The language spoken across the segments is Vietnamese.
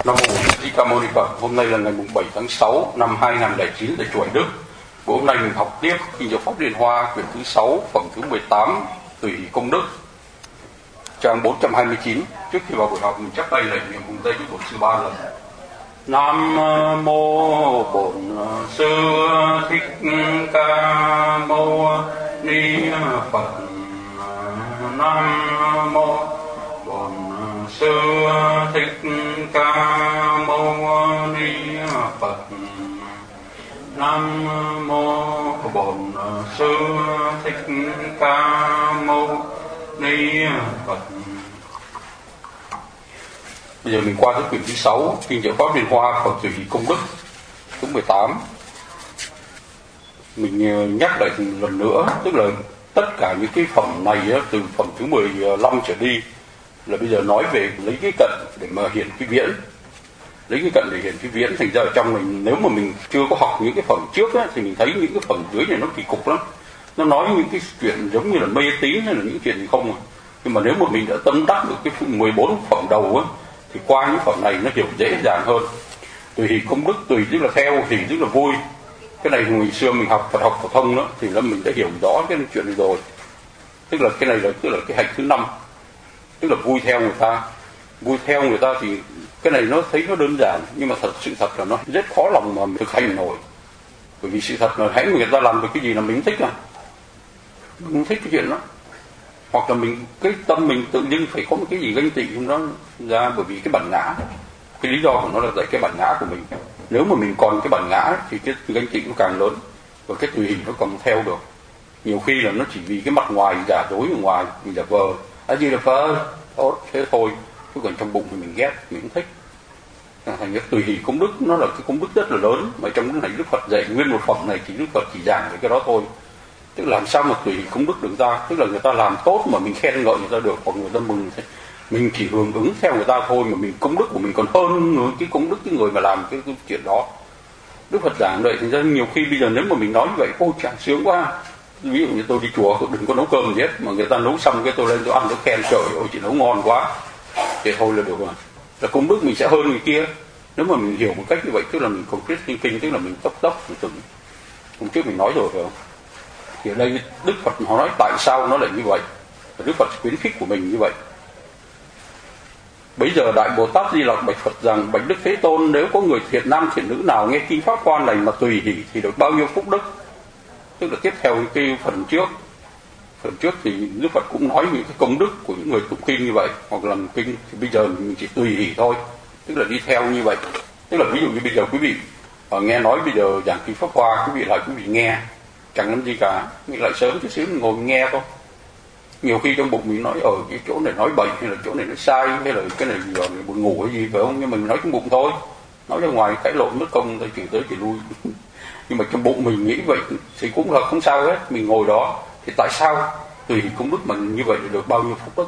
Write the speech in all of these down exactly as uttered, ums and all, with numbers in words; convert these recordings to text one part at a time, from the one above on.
Nam mô Bổn Thích Ca Mâu Ni Phật. Hôm nay là ngày bảy tháng sáu năm hai nghìn không trăm lẻ chín tại chùa Hải Đức. Buổi hôm nay mình học tiếp Kinh Diệu Pháp Liên Hoa quyển thứ sáu, phẩm thứ mười tám, Tùy Hỷ Công Đức, trang bốn trăm hai mươi chín. Trước khi vào buổi học mình chắp tay lạy niệm cùng tay với Bổn Sư ba lần. Nam mô Bổn Sư Thích Ca Mâu Ni Phật. Nam mô Bổn Sư Thích Ca Mâu Ni Phật. Nam mô Bổn Sư Thích Ca Mâu Ni Phật. Bây giờ mình qua tới quyển thứ sáu, Kinh Diệu Pháp Liên Hoa, phẩm Tùy Hỷ Công Đức, thứ mười tám. Mình nhắc lại lần nữa, tức là tất cả những cái phẩm này từ phẩm thứ mười lăm trở đi là bây giờ nói về lấy cái cận để mà hiện cái viễn, lấy cái cận để hiện cái viễn. Thành ra ở trong mình, nếu mà mình chưa có học những cái phẩm trước á, thì mình thấy những cái phẩm dưới này nó kỳ cục lắm, nó nói những cái chuyện giống như là mê tín hay là những chuyện gì không à. Nhưng mà nếu mà mình đã tâm đắc được cái mười bốn phẩm đầu á, thì qua những phẩm này nó hiểu dễ dàng hơn. Tùy hỷ công đức, tùy tức là theo, hỷ tức là vui. Cái này ngày xưa mình học Phật học phổ thông đó thì là mình đã hiểu rõ cái chuyện này rồi. Tức là cái này là tức là cái hạnh thứ năm, tức là vui theo người ta. Vui theo người ta thì cái này nó thấy nó đơn giản, nhưng mà thật sự thật là nó rất khó lòng mà mình thực hành nổi. Bởi vì sự thật là hãy người ta làm được cái gì là mình thích à, mình không thích cái chuyện đó, hoặc là mình cái tâm mình tự nhiên phải có một cái gì ganh tị trong đó ra, bởi vì cái bản ngã. Cái lý do của nó là tại cái bản ngã của mình. Nếu mà mình còn cái bản ngã thì cái ganh tị nó càng lớn, và cái tùy hỷ nó còn theo được. Nhiều khi là nó chỉ vì cái mặt ngoài giả dối ở ngoài, mình giả vờ à gì là Phật tốt thế thôi, chứ còn trong bụng thì mình ghét, mình không thích. Thành ra tùy hỷ công đức nó là cái công đức rất là lớn, mà trong cái này Đức Phật dạy nguyên một phẩm này thì Đức Phật chỉ giảng về cái đó thôi. Tức là làm sao mà tùy hỷ công đức được ra, tức là người ta làm tốt mà mình khen ngợi người ta được, hoặc người ta mừng, mình chỉ hưởng ứng theo người ta thôi, mà mình công đức của mình còn hơn cái công đức cái người mà làm cái, cái chuyện đó. Đức Phật giảng vậy. Thành ra nhiều khi bây giờ nếu mà mình nói như vậy, ôi chàng sướng quá. Ví dụ như tôi đi chùa đừng có nấu cơm gì hết, mà người ta nấu xong cái tôi lên tôi ăn tôi khen trời ơi chị nấu ngon quá, thì thôi là được rồi, là công đức mình sẽ hơn người kia. Nếu mà mình hiểu một cách như vậy, tức là mình còn biết kinh kinh, tức là mình tốc tốc mình từng hôm trước mình nói rồi phải không? Thì ở đây Đức Phật họ nói tại sao nó lại như vậy, và Đức Phật khuyến khích của mình như vậy. Bây giờ Đại Bồ Tát Di Lặc bạch Phật rằng: bạch Đức Thế Tôn, nếu có người thiện nam thiện nữ nào nghe kinh pháp hoa này mà tùy hỷ thì được bao nhiêu phúc đức? Tức là tiếp theo cái phần trước, phần trước thì Đức Phật cũng nói những cái công đức của những người tụng kinh như vậy, hoặc làm kinh. Thì bây giờ mình chỉ tùy hỷ thôi, tức là đi theo như vậy. Tức là ví dụ như bây giờ quý vị ở nghe nói bây giờ giảng kinh pháp hoa, quý vị lại quý vị nghe chẳng làm gì cả, mình lại sớm chút xíu mình ngồi mình nghe thôi. Nhiều khi trong bụng mình nói ở cái chỗ này nói bậy, hay là chỗ này nói sai, hay là cái này giờ này buồn ngủ hay gì phải không, nhưng mình nói trong bụng thôi, nói ra ngoài cãi lộn mất công tới chỉ tới chỉ lui. Nhưng mà trong bụng mình nghĩ vậy thì cũng là không sao hết, mình ngồi đó. Thì tại sao tùy hỷ công đức mình như vậy được bao nhiêu phúc đức?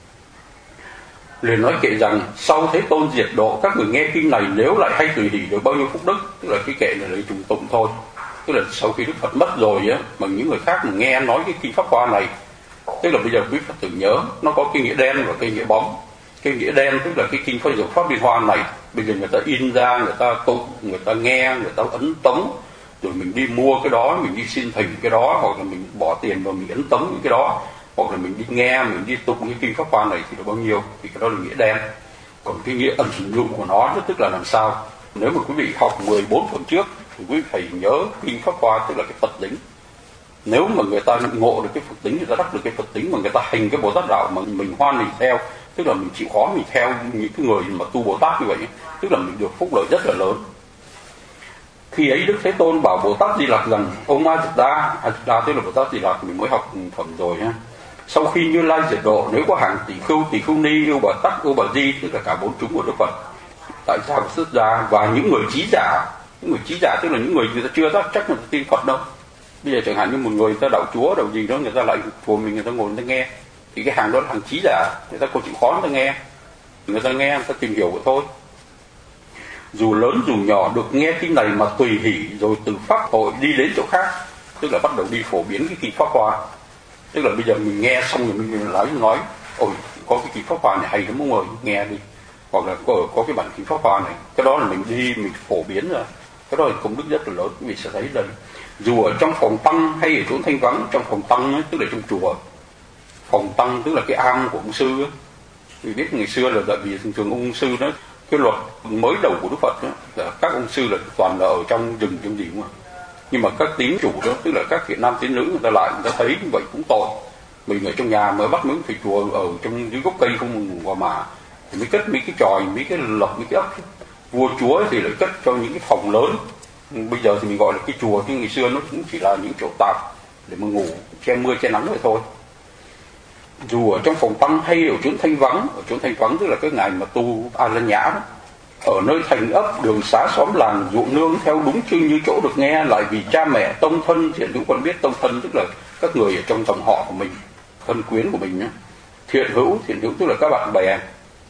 Liền nói kệ rằng: sau Thế Tôn diệt độ, các người nghe kinh này nếu lại hay tùy hỷ được bao nhiêu phúc đức? Tức là cái kệ này là trùng tụng thôi. Tức là sau khi Đức Phật mất rồi á, mà những người khác nghe nói cái kinh pháp hoa này, tức là bây giờ quý Phật tử nhớ nó có cái nghĩa đen và cái nghĩa bóng. Cái nghĩa đen tức là cái kinh Pháp Diệu Pháp Liên Hoa này, bây giờ người ta in ra, người ta tụng, người ta nghe, người ta ấn tống, rồi mình đi mua cái đó, mình đi xin thỉnh cái đó, hoặc là mình bỏ tiền vào mình ấn tống những cái đó, hoặc là mình đi nghe, mình đi tụng cái kinh pháp hoa này thì được bao nhiêu, thì cái đó là nghĩa đen. Còn cái nghĩa ẩn dụ của nó tức là làm sao? Nếu mà quý vị học mười bốn phần trước thì quý vị phải nhớ kinh pháp hoa tức là cái Phật tính. Nếu mà người ta ngộ được cái Phật tính, người ta đắc được cái Phật tính, mà người ta hành cái Bồ Tát đạo mà mình hoan mình theo, tức là mình chịu khó mình theo những cái người mà tu Bồ Tát như vậy, tức là mình được phúc lợi rất là lớn. Khi ấy Đức Thế Tôn bảo Bồ Tát Di Lặc rằng: ông A Di Đà, A Di Đà tức là Bồ Tát Di Lặc, mình mới học phẩm rồi ha. Sau khi Như Lai diệt độ, nếu có hàng tỷ khưu, tỷ khưu ni, yêu bà tắc, yêu bà di, tức là cả bốn chúng của Đức Phật tại sao phải xuất ra, và những người trí giả, những người trí giả tức là những người người ta chưa chắc chắc người ta tin Phật đâu. Bây giờ chẳng hạn như một người người ta đạo chúa đạo gì đó, người ta lại chùa mình, người ta ngồi người ta nghe, thì cái hàng đó là hàng trí giả, người ta không chịu khó người ta nghe, người ta nghe người ta tìm hiểu vậy thôi. Dù lớn dù nhỏ được nghe kinh này mà tùy hỷ, rồi từ pháp hội đi đến chỗ khác, tức là bắt đầu đi phổ biến cái kinh pháp hoa. Tức là bây giờ mình nghe xong rồi mình nói nói ôi có cái kinh pháp hoa này hay lắm ông ơi, nghe đi. hoặc là có, có cái bản kinh Pháp Hoa này, cái đó là mình đi mình phổ biến ra, cái đó là công đức rất là lớn. Quý vị sẽ thấy đây, dù ở trong phòng tăng hay ở chỗ thanh vắng, trong phòng tăng ấy, tức là trong chùa, phòng tăng tức là cái am của ông sư ấy. Vì biết ngày xưa là tại vì thường thường ông sư đó, cái luật mới đầu của Đức Phật đó, là các ông sư là toàn là ở trong rừng trong gì mà, nhưng mà các tín chủ đó, tức là các thiện nam tín nữ, người ta lại người ta thấy như vậy cũng tội. Mình ở trong nhà mới bắt mấy thầy chùa ở trong dưới gốc cây không ngủ mà thì mới cất mấy cái chòi, mấy cái lộc, mấy cái ốc. Vua chúa thì lại cất cho những cái phòng lớn. Bây giờ thì mình gọi là cái chùa, chứ ngày xưa nó cũng chỉ là những chỗ tạm để mà ngủ che mưa che nắng vậy thôi. Dù ở trong phòng tăng hay ở chỗ thanh vắng, ở chỗ thanh vắng tức là cái ngày mà tu a la nhã đó, ở nơi thành ấp đường xá xóm làng ruộng nương theo đúng chưng như chỗ được nghe, lại vì cha mẹ tông thân, thiện hữu còn biết tông thân tức là các người ở trong dòng họ của mình, thân quyến của mình nhé. Thiện hữu, thiện hữu tức là các bạn bè,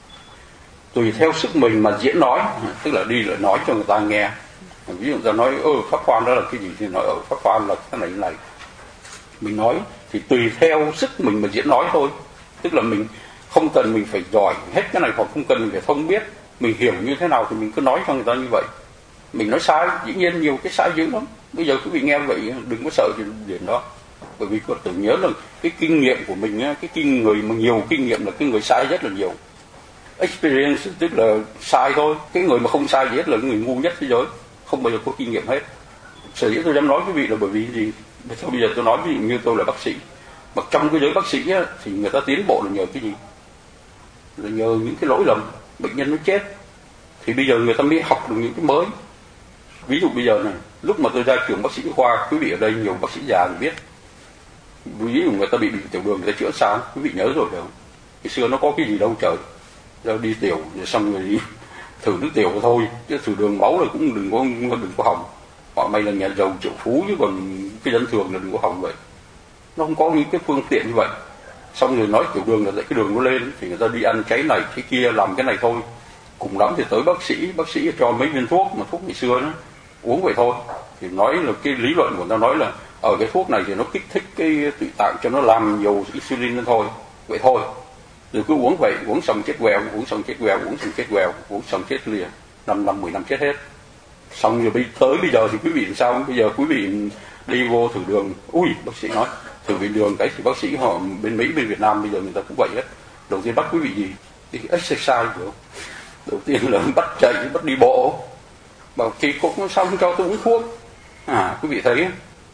tùy theo sức mình mà diễn nói, tức là đi lại nói cho người ta nghe. Ví dụ người ta nói ơ Pháp Hoa đó là cái gì thì nói ở Pháp Hoa là cái này cái này. Mình nói thì tùy theo sức mình mà diễn nói thôi, tức là mình không cần mình phải giỏi hết cái này, hoặc không cần mình phải thông biết, mình hiểu như thế nào thì mình cứ nói cho người ta như vậy. Mình nói sai, dĩ nhiên nhiều cái sai dữ lắm. Bây giờ quý vị nghe vậy đừng có sợ chuyện điểm đó, bởi vì tôi tưởng nhớ là cái kinh nghiệm của mình, cái kinh người mà nhiều kinh nghiệm là cái người sai rất là nhiều. Experience tức là sai thôi, cái người mà không sai gì hết là người ngu nhất thế giới, không bao giờ có kinh nghiệm hết. Sở dĩ tôi dám nói quý vị là bởi vì gì? Bây giờ tôi nói ví dụ như tôi là bác sĩ, mà trong cái giới bác sĩ á, thì người ta tiến bộ là nhờ cái gì? Là nhờ những cái lỗi lầm, bệnh nhân nó chết, thì bây giờ người ta mới học được những cái mới. Ví dụ bây giờ này, lúc mà tôi ra trường bác sĩ khoa, quý vị ở đây nhiều bác sĩ già thì biết, ví dụ người ta bị bị tiểu đường, người ta chữa sao? Quý vị nhớ rồi phải không? Ngày xưa nó có cái gì đâu trời, ra đi tiểu rồi xong rồi đi thử nước tiểu thôi, chứ thử đường máu là cũng đừng có đừng có hỏng. Họ may là nhà giàu triệu phú, chứ còn cái dân thường là đừng có hỏng vậy. Nó không có những cái phương tiện như vậy. Xong rồi nói tiểu đường là dạy cái đường nó lên, thì người ta đi ăn cái này cái kia làm cái này thôi. Cùng lắm thì tới bác sĩ, bác sĩ cho mấy viên thuốc, mà thuốc ngày xưa đó uống vậy thôi. Thì nói là cái lý luận của ta nói là ở cái thuốc này thì nó kích thích cái tụy tạng cho nó làm nhiều insulin lên thôi, vậy thôi. Rồi cứ uống vậy, uống xong chết quèo, uống xong chết quèo, uống xong chết quèo, uống xong chết liền, năm năm mười năm chết hết. Xong rồi tới bây giờ thì quý vị làm sao? Bây giờ quý vị đi vô thử đường, ui bác sĩ nói thử về đường cái thì bác sĩ họ bên Mỹ bên Việt Nam bây giờ người ta cũng vậy hết. Đầu tiên bắt quý vị gì? Đi exercise được không? Đầu tiên là bắt chạy, bắt đi bộ. Bảo kỳ cục sao không cho tôi uống thuốc? À quý vị thấy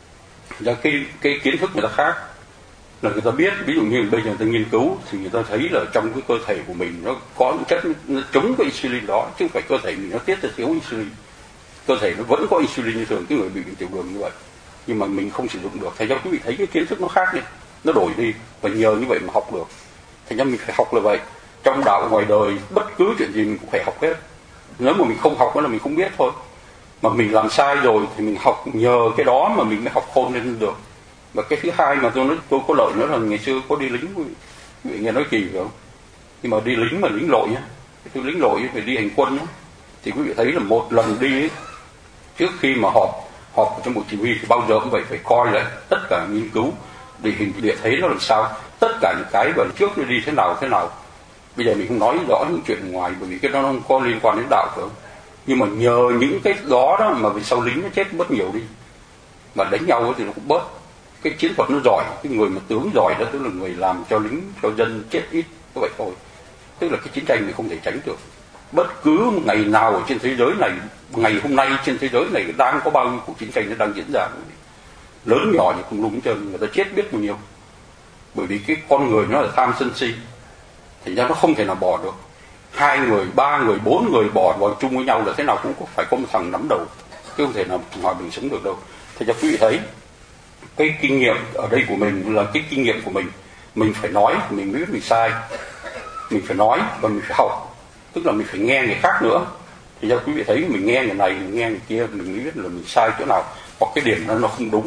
là cái cái kiến thức người ta khác, là người ta biết. Ví dụ như bây giờ người ta nghiên cứu thì người ta thấy là trong cái cơ thể của mình nó có những chất nó chống cái insulin đó, chứ không phải cơ thể mình nó tiết ra thiếu insulin. Cơ thể nó vẫn có insulin như thường, cái người bị bệnh tiểu đường như vậy, nhưng mà mình không sử dụng được. Thành ra quý vị thấy cái kiến thức nó khác đi, nó đổi đi, và nhờ như vậy mà học được. Thành ra mình phải học là vậy. Trong đạo ngoài đời bất cứ chuyện gì mình cũng phải học hết. Nếu mà mình không học đó là mình không biết thôi. Mà mình làm sai rồi thì mình học, nhờ cái đó mà mình mới học khôn lên được. Và cái thứ hai mà tôi nói tôi có lợi nữa là ngày xưa có đi lính, quý vị nghe nói kỳ phải không? Nhưng mà đi lính mà lính lội nhá, tôi lính lội phải đi hành quân nhá, thì quý vị thấy là một lần đi ấy, trước khi mà họp họp trong bộ chỉ huy thì bao giờ cũng vậy, phải coi lại tất cả nghiên cứu địa hình địa thế nó làm sao, tất cả những cái và trước nó đi thế nào thế nào. Bây giờ mình không nói rõ những chuyện ngoài, bởi vì cái đó nó không có liên quan đến đạo phải không? Nhưng mà nhờ những cái đó đó mà vì sau lính nó chết bớt nhiều đi, mà đánh nhau thì nó cũng bớt. Cái chiến thuật nó giỏi, cái người mà tướng giỏi đó tức là người làm cho lính cho dân chết ít, như vậy thôi. Tức là cái chiến tranh mình không thể tránh được. Bất cứ ngày nào ở trên thế giới này, ngày hôm nay trên thế giới này đang có bao nhiêu cuộc chiến tranh nó đang diễn ra, lớn nhỏ thì cùng đúng chân, người ta chết biết bao nhiêu. Bởi vì cái con người nó là tham sân si, thành ra nó không thể nào bỏ được. Hai người, ba người, bốn người bỏ vào chung với nhau là thế nào cũng có, phải có một thằng nắm đầu, chứ không thể nào hòa bình sống được đâu. Thành ra quý vị thấy cái kinh nghiệm ở đây của mình là cái kinh nghiệm của mình. Mình phải nói, mình mới biết mình sai. Mình phải nói và mình phải học, tức là mình phải nghe người khác nữa. Thì ra quý vị thấy mình nghe người này, mình nghe người kia, mình mới biết là mình sai chỗ nào, hoặc cái điểm đó nó không đúng.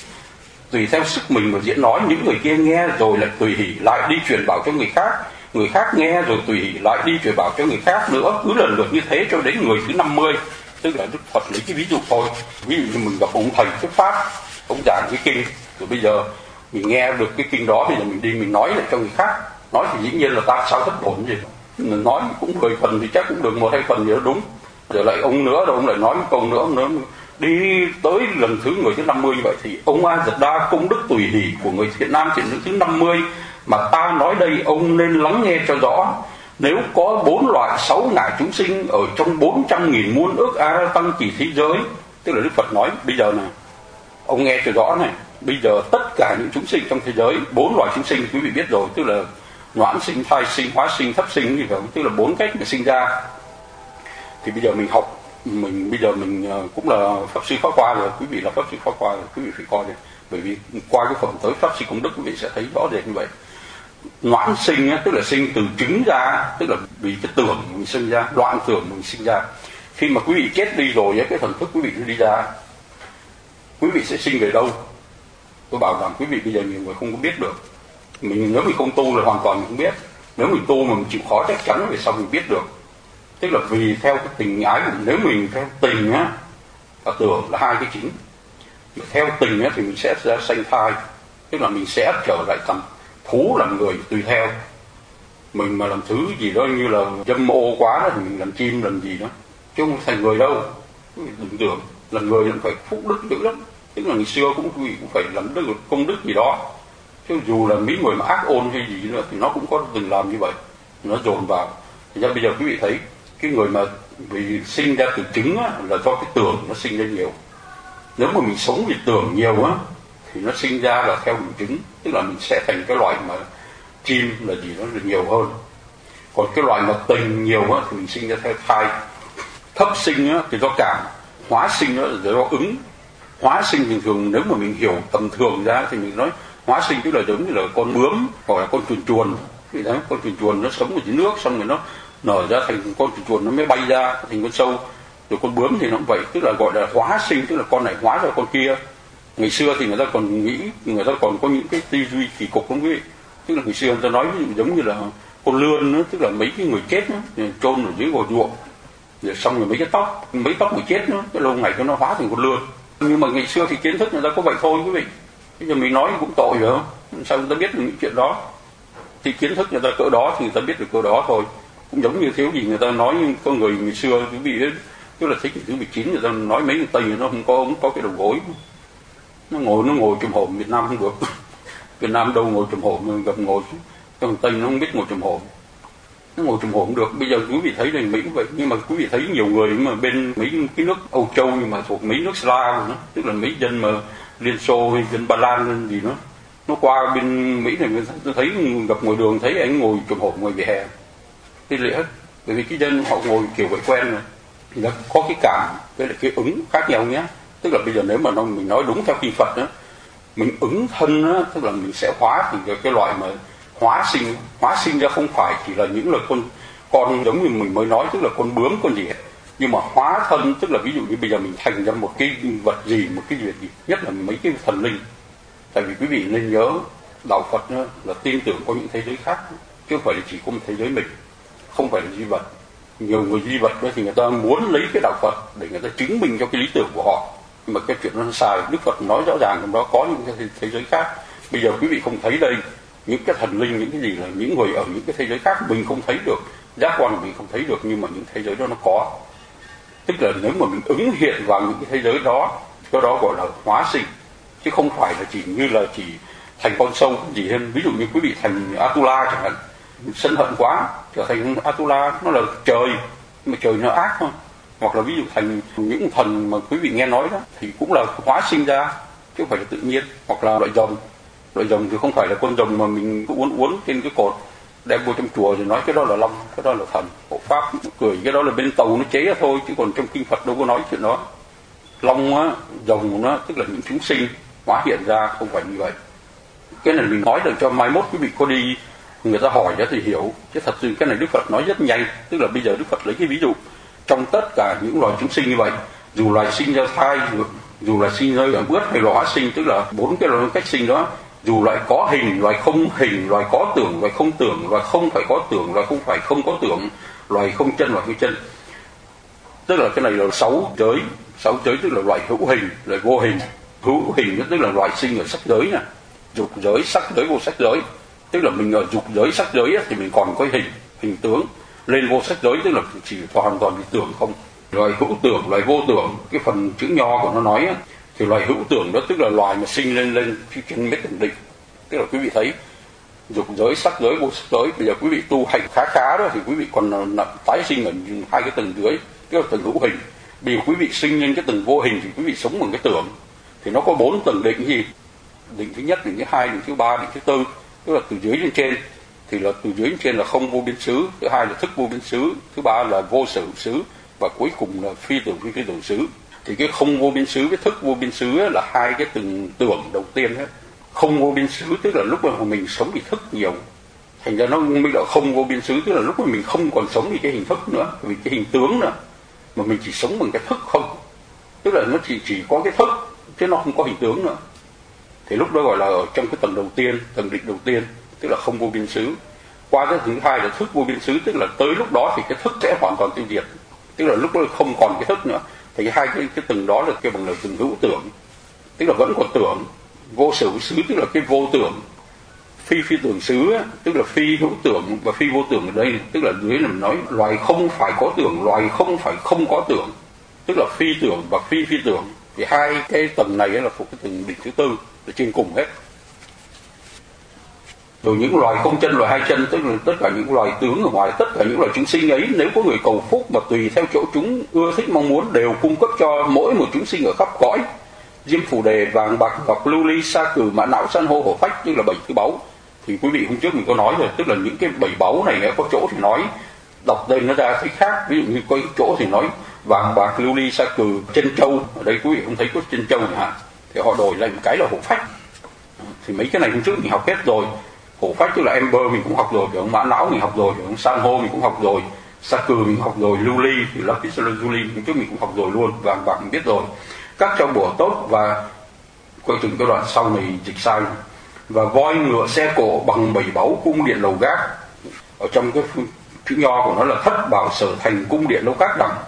Tùy theo sức mình mà diễn nói, những người kia nghe rồi lại tùy hỷ lại đi truyền bảo cho người khác, người khác nghe rồi tùy hỷ lại đi truyền bảo cho người khác nữa, cứ lần lượt như thế cho đến người thứ năm mươi. Tức là Đức Phật lấy cái ví dụ thôi. Ví dụ như mình gặp ông thầy thuyết pháp, ông giảng cái kinh, rồi bây giờ mình nghe được cái kinh đó, bây giờ mình đi mình nói lại cho người khác. Nói thì dĩ nhiên là ta sao thất bổn gì, nói cũng mười phần thì chắc cũng được một hai phần gì đó đúng. Rồi lại ông nữa rồi ông lại nói một câu nữa, ông nữa đi tới lần thứ người thứ năm mươi như vậy thì ông A Dật Đa công đức tùy hỷ của người thiện nam thiện nữ thứ năm mươi mà ta nói đây ông nên lắng nghe cho rõ. Nếu có bốn loại sáu ngại chúng sinh ở trong bốn trăm nghìn muôn ước a tăng kỳ thế giới, tức là Đức Phật nói bây giờ này, ông nghe cho rõ này, bây giờ tất cả những chúng sinh trong thế giới, bốn loại chúng sinh quý vị biết rồi, tức là noãn sinh, thai sinh, hóa sinh, thấp sinh, thì phải, tức là bốn cách mà sinh ra. Thì bây giờ mình học, mình bây giờ mình cũng là pháp sư Pháp Hoa rồi, quý vị là pháp sư Pháp Hoa rồi, quý vị phải coi này, bởi vì qua cái phẩm tới pháp sư công đức quý vị sẽ thấy rõ rệt như vậy. Noãn sinh tức là sinh từ trứng ra, tức là vì cái tưởng mình sinh ra, loạn tưởng mình sinh ra. Khi mà quý vị chết đi rồi, cái thần thức quý vị đi ra, quý vị sẽ sinh về đâu? Tôi bảo rằng quý vị bây giờ nhiều người không có biết được. Mình nếu mình không tu là hoàn toàn mình không biết. Nếu mình tu mà mình chịu khó chắc chắn về sau mình biết được. Tức là vì theo cái tình ái của mình, nếu mình theo tình á, và tưởng là hai cái chính. Mà theo tình á thì mình sẽ ra sanh thai, tức là mình sẽ trở lại thành thú làm người tùy theo. Mình mà làm thứ gì đó như là dâm ô quá đó thì mình làm chim làm gì đó, chứ không thành người đâu. Đừng tưởng là người cũng phải phúc đức dữ lắm. Tức là ngày xưa cũng quý vị cũng phải làm đức công đức gì đó, chứ dù là mấy người mà ác ôn hay gì nữa thì nó cũng có từng làm như vậy, nó dồn vào. Thì ra bây giờ quý vị thấy cái người mà vì sinh ra từ trứng á, là do cái tưởng nó sinh ra nhiều. Nếu mà mình sống vì tưởng nhiều á thì nó sinh ra là theo hình trứng, tức là mình sẽ thành cái loại mà chim là gì đó là nhiều hơn. Còn cái loại mà tình nhiều á thì mình sinh ra theo thai. Thấp sinh á thì do cảm, hóa sinh đó là do ứng. Hóa sinh thường thường nếu mà mình hiểu tầm thường ra thì mình nói hóa sinh tức là giống như là con bướm hoặc là con chuồn chuồn. Vì thế con chuồn chuồn nó sống ở dưới nước xong rồi nó nở ra thành con chuồn chuồn, nó mới bay ra thành con sâu. Rồi con bướm thì nó cũng vậy, tức là gọi là hóa sinh, tức là con này hóa ra con kia. Ngày xưa thì người ta còn nghĩ, người ta còn có những cái tư duy kỳ cục không quý vị. Tức là ngày xưa người ta nói ví dụ giống như là con lươn nữa, tức là mấy cái người chết nữa, chôn ở dưới gò ruộng, rồi xong rồi mấy cái tóc, mấy tóc người chết nữa, cái lâu ngày cho nó hóa thành con lươn. Nhưng mà ngày xưa thì kiến thức người ta có vậy thôi quý vị. Bây giờ mình nói cũng tội rồi không? Sao người ta biết được những chuyện đó? Thì kiến thức người ta cỡ đó thì người ta biết được cỡ đó thôi. Cũng giống như thiếu gì người ta nói con người ngày xưa quý vị ấy, tức là thế kỷ thứ mười chín người ta nói mấy người Tây nó không có không có cái đầu gối, nó ngồi nó ngồi chùm hổm. Việt Nam không được. Việt Nam đâu ngồi chùm hổm, gặp ngồi còn Tây nó không biết ngồi chùm hổm, nó ngồi chùm hổm không được. Bây giờ quý vị thấy là Mỹ cũng vậy, nhưng mà quý vị thấy nhiều người mà bên mấy cái nước Âu Châu nhưng mà thuộc mấy nước Slav nữa, tức là mấy dân mà Liên Xô hay dân Ba Lan gì nữa, nó qua bên Mỹ này tôi thấy gặp ngoài đường thấy anh ngồi chùm hổm ngoài vỉa hè, cái lẽ bởi vì cái dân họ ngồi kiểu vậy quen rồi thì nó có cái cảm với lại cái ứng khác nhau nhé. Tức là bây giờ nếu mà nó, mình nói đúng theo kinh Phật đó, mình ứng thân đó, tức là mình sẽ hóa thì cái loại mà hóa sinh, hóa sinh ra không phải chỉ là những là con con giống như mình mới nói, tức là con bướm con gì hết, nhưng mà hóa thân tức là ví dụ như bây giờ mình thành ra một cái vật gì, một cái việc gì, nhất là mấy cái thần linh. Tại vì quý vị nên nhớ đạo Phật đó, là tin tưởng có những thế giới khác chứ không phải là chỉ có một thế giới mình, không phải là duy vật. Nhiều người duy vật đó thì người ta muốn lấy cái đạo Phật để người ta chứng minh cho cái lý tưởng của họ, nhưng mà cái chuyện nó sai. Đức Phật nói rõ ràng trong đó có những cái thế giới khác. Bây giờ quý vị không thấy đây những cái thần linh, những cái gì là những người ở những cái thế giới khác mình không thấy được, giác quan mình không thấy được, nhưng mà những thế giới đó nó có. Tức là nếu mà mình ứng hiện vào những cái thế giới đó, cái đó gọi là hóa sinh, chứ không phải là chỉ như là chỉ thành con sâu gì hơn. Ví dụ như quý vị thành Atula chẳng hạn, sân hận quá trở thành Atula, nó là trời mà trời nó ác thôi. Hoặc là ví dụ thành những thần mà quý vị nghe nói đó thì cũng là hóa sinh ra chứ không phải là tự nhiên. Hoặc là loại rồng, loại rồng thì không phải là con rồng mà mình cứ uốn uốn trên cái cột đem vô trong chùa rồi nói cái đó là long, cái đó là thần. Hộ pháp cười cái đó là bên tàu nó chế ra thôi, chứ còn trong kinh Phật đâu có nói chuyện đó. Long á, rồng nó tức là những chúng sinh hóa hiện ra, không phải như vậy. Cái này mình nói được cho mai mốt quý vị có đi người ta hỏi ra thì hiểu, chứ thật sự cái này Đức Phật nói rất nhanh. Tức là bây giờ Đức Phật lấy cái ví dụ trong tất cả những loài chúng sinh như vậy, dù loài sinh ra thai, dù là sinh ra bước hay là hóa sinh, tức là bốn cái loại cách sinh đó, dù loại có hình, loài không hình, loài có tưởng, loài không tưởng, loài không phải có tưởng, loài không phải không có tưởng, loài không chân, loài không chân. Tức là cái này là sáu giới, sáu giới tức là loại hữu hình, loại vô hình. Hữu hình tức là loại sinh ở sắc giới nè, dục giới, sắc giới, vô sắc giới. Tức là mình ở dục giới, sắc giới thì mình còn có hình, hình tướng. lên vô sắc giới tức là chỉ hoàn toàn bị tưởng không. Loài hữu tưởng, loài vô tưởng, cái phần chữ nho của nó nói á, thì loài hữu tưởng đó tức là loài mà sinh lên lên trên mấy tầng định. Tức là quý vị thấy dục giới, sắc giới, vô sắc giới, bây giờ quý vị tu hành khá khá đó thì quý vị còn tái sinh ở hai cái tầng dưới, tức là tầng hữu hình. Bây giờ quý vị sinh lên cái tầng vô hình thì quý vị sống bằng cái tưởng. Thì nó có bốn tầng định gì? Định thứ nhất, định thứ hai, định thứ ba, định thứ tư, tức là từ dưới lên trên. Thì là từ dưới lên trên là không vô biên xứ, thứ hai là thức vô biên xứ, thứ ba là vô sở hữu xứ, và cuối cùng là phi tưởng phi phi tưởng xứ. Thì cái không vô biên xứ với thức vô biên xứ là hai cái từng tưởng đầu tiên hết. Không vô biên xứ tức là lúc mà mình sống vì thức nhiều, thành ra nó mới là không vô biên xứ, tức là lúc mà mình không còn sống vì cái hình thức nữa, vì cái hình tướng nữa, mà mình chỉ sống bằng cái thức không, tức là nó chỉ chỉ có cái thức chứ nó không có hình tướng nữa. Thì lúc đó gọi là ở trong cái tầng đầu tiên, tầng định đầu tiên, tức là không vô biên xứ. Qua cái thứ hai là thức vô biên xứ, tức là tới lúc đó thì cái thức sẽ hoàn toàn tiêu diệt, tức là lúc đó không còn cái thức nữa. Thì hai cái cái tầng đó là cái bằng là tầng hữu tưởng, tức là vẫn còn tưởng. Vô sở hữu xứ tức là cái vô tưởng. Phi phi tưởng xứ tức là phi hữu tưởng, và phi vô tưởng ở đây tức là dưới là mình nói loài không phải có tưởng, loài không phải không có tưởng, tức là phi tưởng và phi phi tưởng. Thì hai cái tầng này là thuộc cái tầng định thứ tư, là trên cùng hết. Rồi những loài không chân, loài hai chân, tức là tất cả những loài tướng ở ngoài, tất cả những loài chúng sinh ấy, nếu có người cầu phúc mà tùy theo chỗ chúng ưa thích mong muốn, đều cung cấp cho mỗi một chúng sinh ở khắp cõi. Diêm phù đề, vàng bạc ngọc lưu ly sa cừ mã não san hô hổ phách, tức là bảy thứ báu. Thì quý vị hôm trước mình có nói rồi, tức là những cái bảy báu này có chỗ thì nói đọc tên nó ra thấy khác. Ví dụ như có chỗ thì nói vàng bạc lưu ly sa cừ chân châu, ở đây quý vị không thấy có chân châu chẳng hạn, thì họ đổi lại một cái là hổ phách. Thì mấy cái này hôm trước mình học hết rồi. Hổ phách tức là ember mình cũng học rồi, cái ông mã não mình học rồi, cái ông san hô mình cũng học rồi, sa cừ mình cũng học rồi, lưu ly thì lapis lazuli hôm trước mình cũng học rồi luôn, vàng bạc mình biết rồi. Các châu bổ tốt, và coi chừng cái đoạn sau này dịch sai, và voi ngựa xe cộ bằng bảy báu cung điện lầu gác. Ở trong cái chữ nho của nó là thất bảo sở thành cung điện lầu gác đẳng.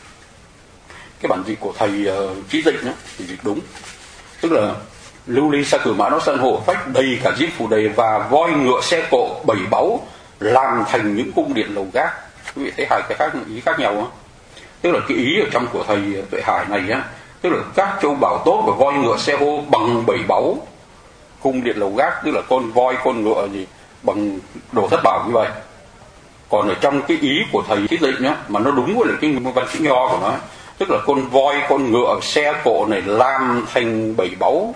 Cái bản dịch của thầy uh, Trí Dịch đó, thì dịch đúng, tức là lưu ly sa cừ mã não san hô phách đầy cả diêm phù đề và voi ngựa xe cộ bảy báu làm thành những cung điện lầu gác. Quý vị thấy hai cái khác ý khác nhau không? Tức là cái ý ở trong của thầy Tuệ Hải này á, tức là các châu bảo tốt và voi ngựa xe hô bằng bảy báu cung điện lầu gác, tức là con voi con ngựa gì bằng đồ thất bảo như vậy. Còn ở trong cái ý của thầy Trí Dịch nhá, mà nó đúng với lại cái văn chữ nho của nó, tức là con voi con ngựa xe cộ này làm thành bảy báu,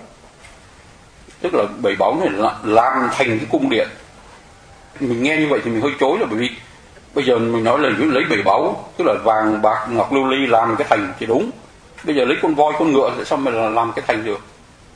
tức là bảy báu này làm thành cái cung điện. Mình nghe như vậy thì mình hơi chối, là bởi vì bây giờ mình nói là lấy bảy báu, tức là vàng bạc ngọc lưu ly làm cái thành thì đúng. Bây giờ lấy con voi con ngựa thì sao mà làm cái thành được?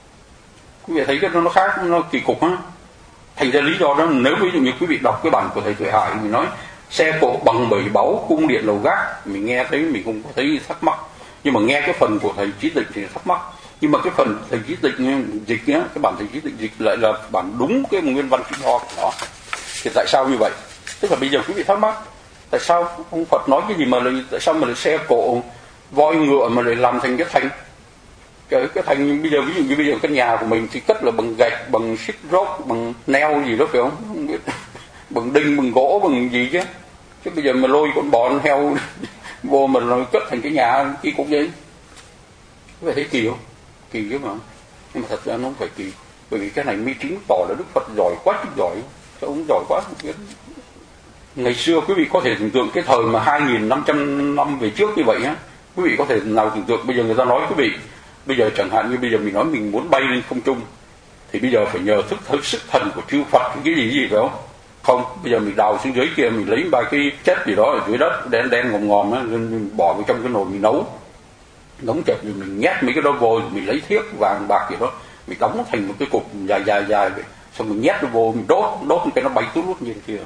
Quý vị thấy cái nó khác, nó kỳ cục á. Thành ra lý do đó, nếu ví dụ như quý vị đọc cái bản của thầy Tuệ Hải, mình nói xe cộ bằng bảy báu cung điện lầu gác, mình nghe thấy mình không có thấy thắc mắc. Nhưng mà nghe cái phần của thầy Trí Dịch thì thắc mắc. Nhưng mà cái phần thầy Trí Dịch dịch nhá, cái bản thầy Trí Dịch dịch lại là bản đúng cái nguyên văn chữ nho của nó. Thì tại sao như vậy? Tức là bây giờ quý vị thắc mắc, tại sao ông Phật nói cái gì mà lại, tại sao mà lại xe cộ voi ngựa mà lại làm thành cái thành? Cái, cái thành bây giờ ví dụ như bây giờ cái nhà của mình thì cất là bằng gạch, bằng xích rốt, bằng neo gì đó phải không? Không biết. Bằng đinh, bằng gỗ, bằng gì chứ. Chứ bây giờ mà lôi con bò con heo vô mà nó cất thành cái nhà kỳ cục vậy. Vậy thấy kỳ không? Kỳ chứ mà. Nhưng mà thật ra nó không phải kỳ. Bởi vì cái này mới chứng tỏ là Đức Phật giỏi quá chứ giỏi. Sao ông giỏi quá không biết. Ngày xưa quý vị có thể tưởng tượng cái thời mà hai nghìn năm trăm năm về trước như vậy á, quý vị có thể nào tưởng tượng bây giờ người ta nói quý vị, bây giờ chẳng hạn như bây giờ mình nói mình muốn bay lên không trung thì bây giờ phải nhờ thức thức sức thần của chư Phật cái gì gì phải không? Không, bây giờ mình đào xuống dưới kia, mình lấy ba cái chất gì đó ở dưới đất đen đen ngòm ngòm á, mình bỏ vào trong cái nồi mình nấu, nóng chật rồi mình nhét mấy cái đó vô, mình lấy thiếc vàng bạc gì đó, mình đóng thành một cái cục dài dài dài vậy, xong mình nhét nó vô, mình đốt, đốt cái nó bay tút lút như thế kia.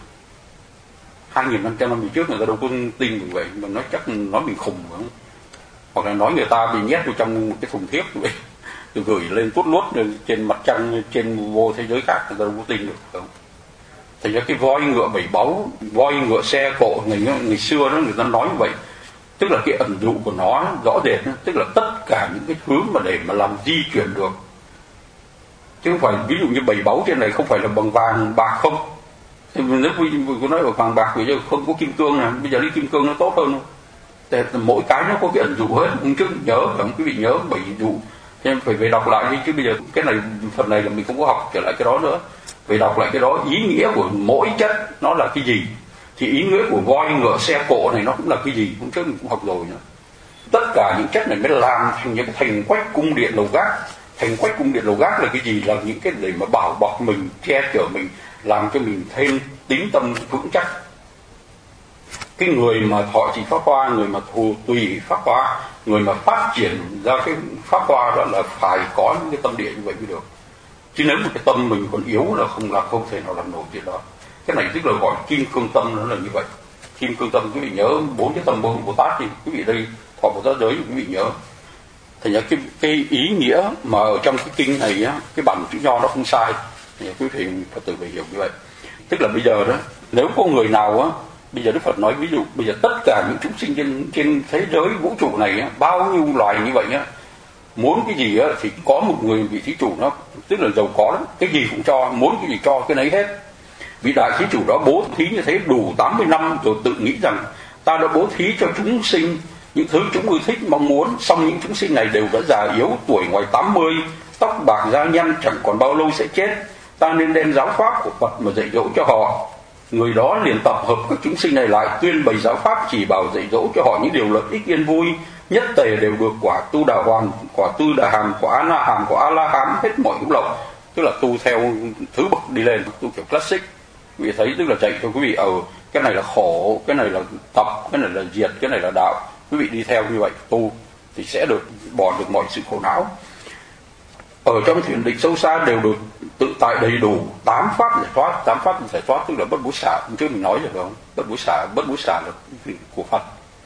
Hai nghìn năm trăm năm trước người ta đâu có tin mình vậy, mà nói chắc nói mình khùng phải không? Hoặc là nói người ta bị nhét vào trong một cái thùng thiếc vậy, rồi gửi lên tút lút trên mặt trăng, trên vô thế giới khác, người ta đâu có tin được phải không? Thành ra cái voi ngựa bảy báu, voi ngựa xe cộ ngày, ngày xưa đó người ta nói như vậy, tức là cái ẩn dụ của nó rõ rệt, tức là tất cả những cái thứ mà để mà làm di chuyển được, chứ không phải ví dụ như bảy báu trên này không phải là bằng vàng bạc không, Thì nếu quý vị nói ở vàng bạc bây giờ không có kim cương này, bây giờ đi kim cương nó tốt hơn. Tại mỗi cái nó có cái ẩn dụ hết. Hôm trước nhớ, phải không quý vị nhớ bảy dụ. Cho nên phải về đọc lại đi, chứ bây giờ cái này phần này là mình không có học trở lại cái đó nữa. Phải đọc lại cái đó, ý nghĩa của mỗi chất nó là cái gì. Thì ý nghĩa của voi, ngựa, xe cộ này nó cũng là cái gì. Hôm trước mình cũng học rồi nữa. Tất cả những chất này mới làm thành những cái thành quách cung điện lầu gác. Thành quách cung điện lầu gác là cái gì? Là những cái để mà bảo bọc mình, che chở mình, làm cho mình thêm tín tâm vững chắc. Cái người mà thọ trì pháp hoa, người mà thù tùy pháp hoa, người mà phát triển ra cái pháp hoa đó là phải có những cái tâm địa như vậy mới được. Chứ nếu một cái tâm mình còn yếu là không là không thể nào làm nổi chuyện đó. Cái này tức là gọi kim cương tâm, nó là như vậy. Kim cương tâm quý vị nhớ bốn cái tâm Bồ Tát đi, quý vị đây thọ Bồ Tát giới quý vị nhớ. Thành ra cái cái ý nghĩa mà ở trong cái kinh này á, cái bản chữ nho nó không sai. Thì quý vị Phật tử phải hiểu như vậy. Tức là bây giờ đó, nếu có người nào á, bây giờ Đức Phật nói ví dụ bây giờ tất cả những chúng sinh trên trên thế giới vũ trụ này á, bao nhiêu loài như vậy á, muốn cái gì á thì có một người vị thí chủ nó tức là giàu có lắm, cái gì cũng cho, muốn cái gì cho cái nấy hết. Vị đại thí chủ đó bố thí như thế đủ tám mươi năm rồi tự nghĩ rằng ta đã bố thí cho chúng sinh những thứ chúng ưa thích mong muốn, xong những chúng sinh này đều đã già yếu, tuổi ngoài tám mươi, tóc bạc da nhăn, chẳng còn bao lâu sẽ chết. Ta nên đem giáo pháp của Phật mà dạy dỗ cho họ. Người đó liền tập hợp các chúng sinh này lại, tuyên bày giáo pháp, chỉ bảo dạy dỗ cho họ những điều lợi ích yên vui, nhất tề đều được quả tu đà hoàn, quả tu đà hàm, quả a la hàm, quả a la hán, hết mọi hữu lậu. Tức là tu theo thứ bậc đi lên, tu kiểu classic. Quý vị thấy tức là dạy cho quý vị ở cái này là khổ, cái này là tập, cái này là diệt, cái này là đạo. Quý vị đi theo như vậy tu thì sẽ được bỏ được mọi sự khổ não. Ở trong thiền định sâu xa đều được tự tại đầy đủ, tám pháp giải thoát. Tám pháp giải thoát tức là bất bối xả, hôm trước mình nói rồi phải không? Bất bối xả, bất bối xả là của Phật.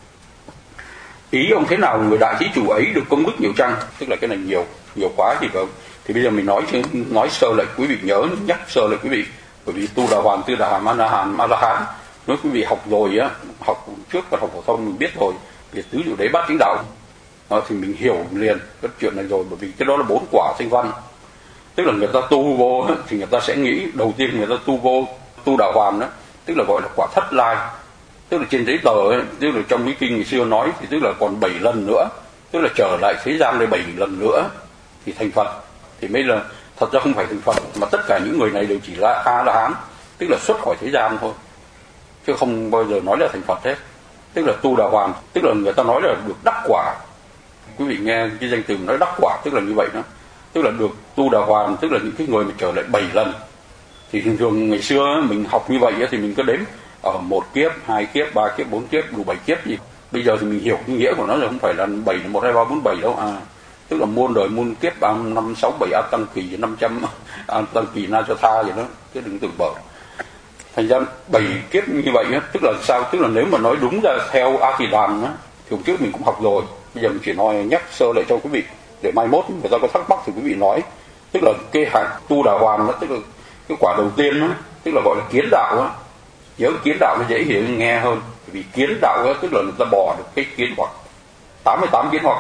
Ý ông thế nào người đại thí chủ ấy được công đức nhiều chăng? Tức là cái này nhiều, nhiều quá thì phải không? Thì bây giờ mình nói nói sơ lại quý vị nhớ, nhắc sơ lại quý vị. Bởi vì tu đà hoàn, tư đà hàm, a la hán, a la hán, nếu quý vị học rồi á, học trước và học phổ thông mình biết rồi, thì tứ diệu đế bát chánh đạo đó, thì mình hiểu liền cái chuyện này rồi. Bởi vì cái đó là bốn quả thanh văn. Tức là người ta tu vô thì người ta sẽ nghĩ đầu tiên người ta tu vô tu đà hoàn đó, tức là gọi là quả thất lai. Tức là trên giấy tờ ấy, tức là trong cái kinh ngày xưa nói thì tức là còn bảy lần nữa, tức là trở lại thế gian đây bảy lần nữa thì thành Phật. Thì mới là thật ra không phải thành Phật, mà tất cả những người này đều chỉ là A La Hán, tức là xuất khỏi thế gian thôi, chứ không bao giờ nói là thành Phật hết. Tức là tu đà hoàn, tức là người ta nói là được đắc quả. Quý vị nghe cái danh từ nói đắc quả tức là như vậy đó. Tức là được tu đà hoàn, tức là những cái người mà trở lại bảy lần. Thì thường thường ngày xưa mình học như vậy thì mình cứ đếm ở một kiếp, hai kiếp, ba kiếp, bốn kiếp, đủ bảy kiếp gì. Bây giờ thì mình hiểu cái nghĩa của nó là không phải là bảy là một hai ba bốn bảy đâu à. Tức là muôn đời muôn kiếp ba năm sáu bảy a tăng kỳ năm trăm a tăng kỳ na cho tha vậy đó, chứ đừng tưởng bở. Thành ra bảy kiếp như vậy á, tức là sao? Tức là nếu mà nói đúng ra theo A Kỳ Đàm á, thì hôm trước mình cũng học rồi. Bây giờ mình chỉ nói nhắc sơ lại cho quý vị để mai mốt người ta có thắc mắc thì quý vị nói. Tức là cái hạng tu đà hoàn đó, tức là cái quả đầu tiên đó, tức là gọi là kiến đạo á. Nhớ kiến đạo nó dễ hiểu nghe hơn. Vì kiến đạo á, tức là người ta bỏ được cái kiến hoặc tám mươi tám kiến hoặc.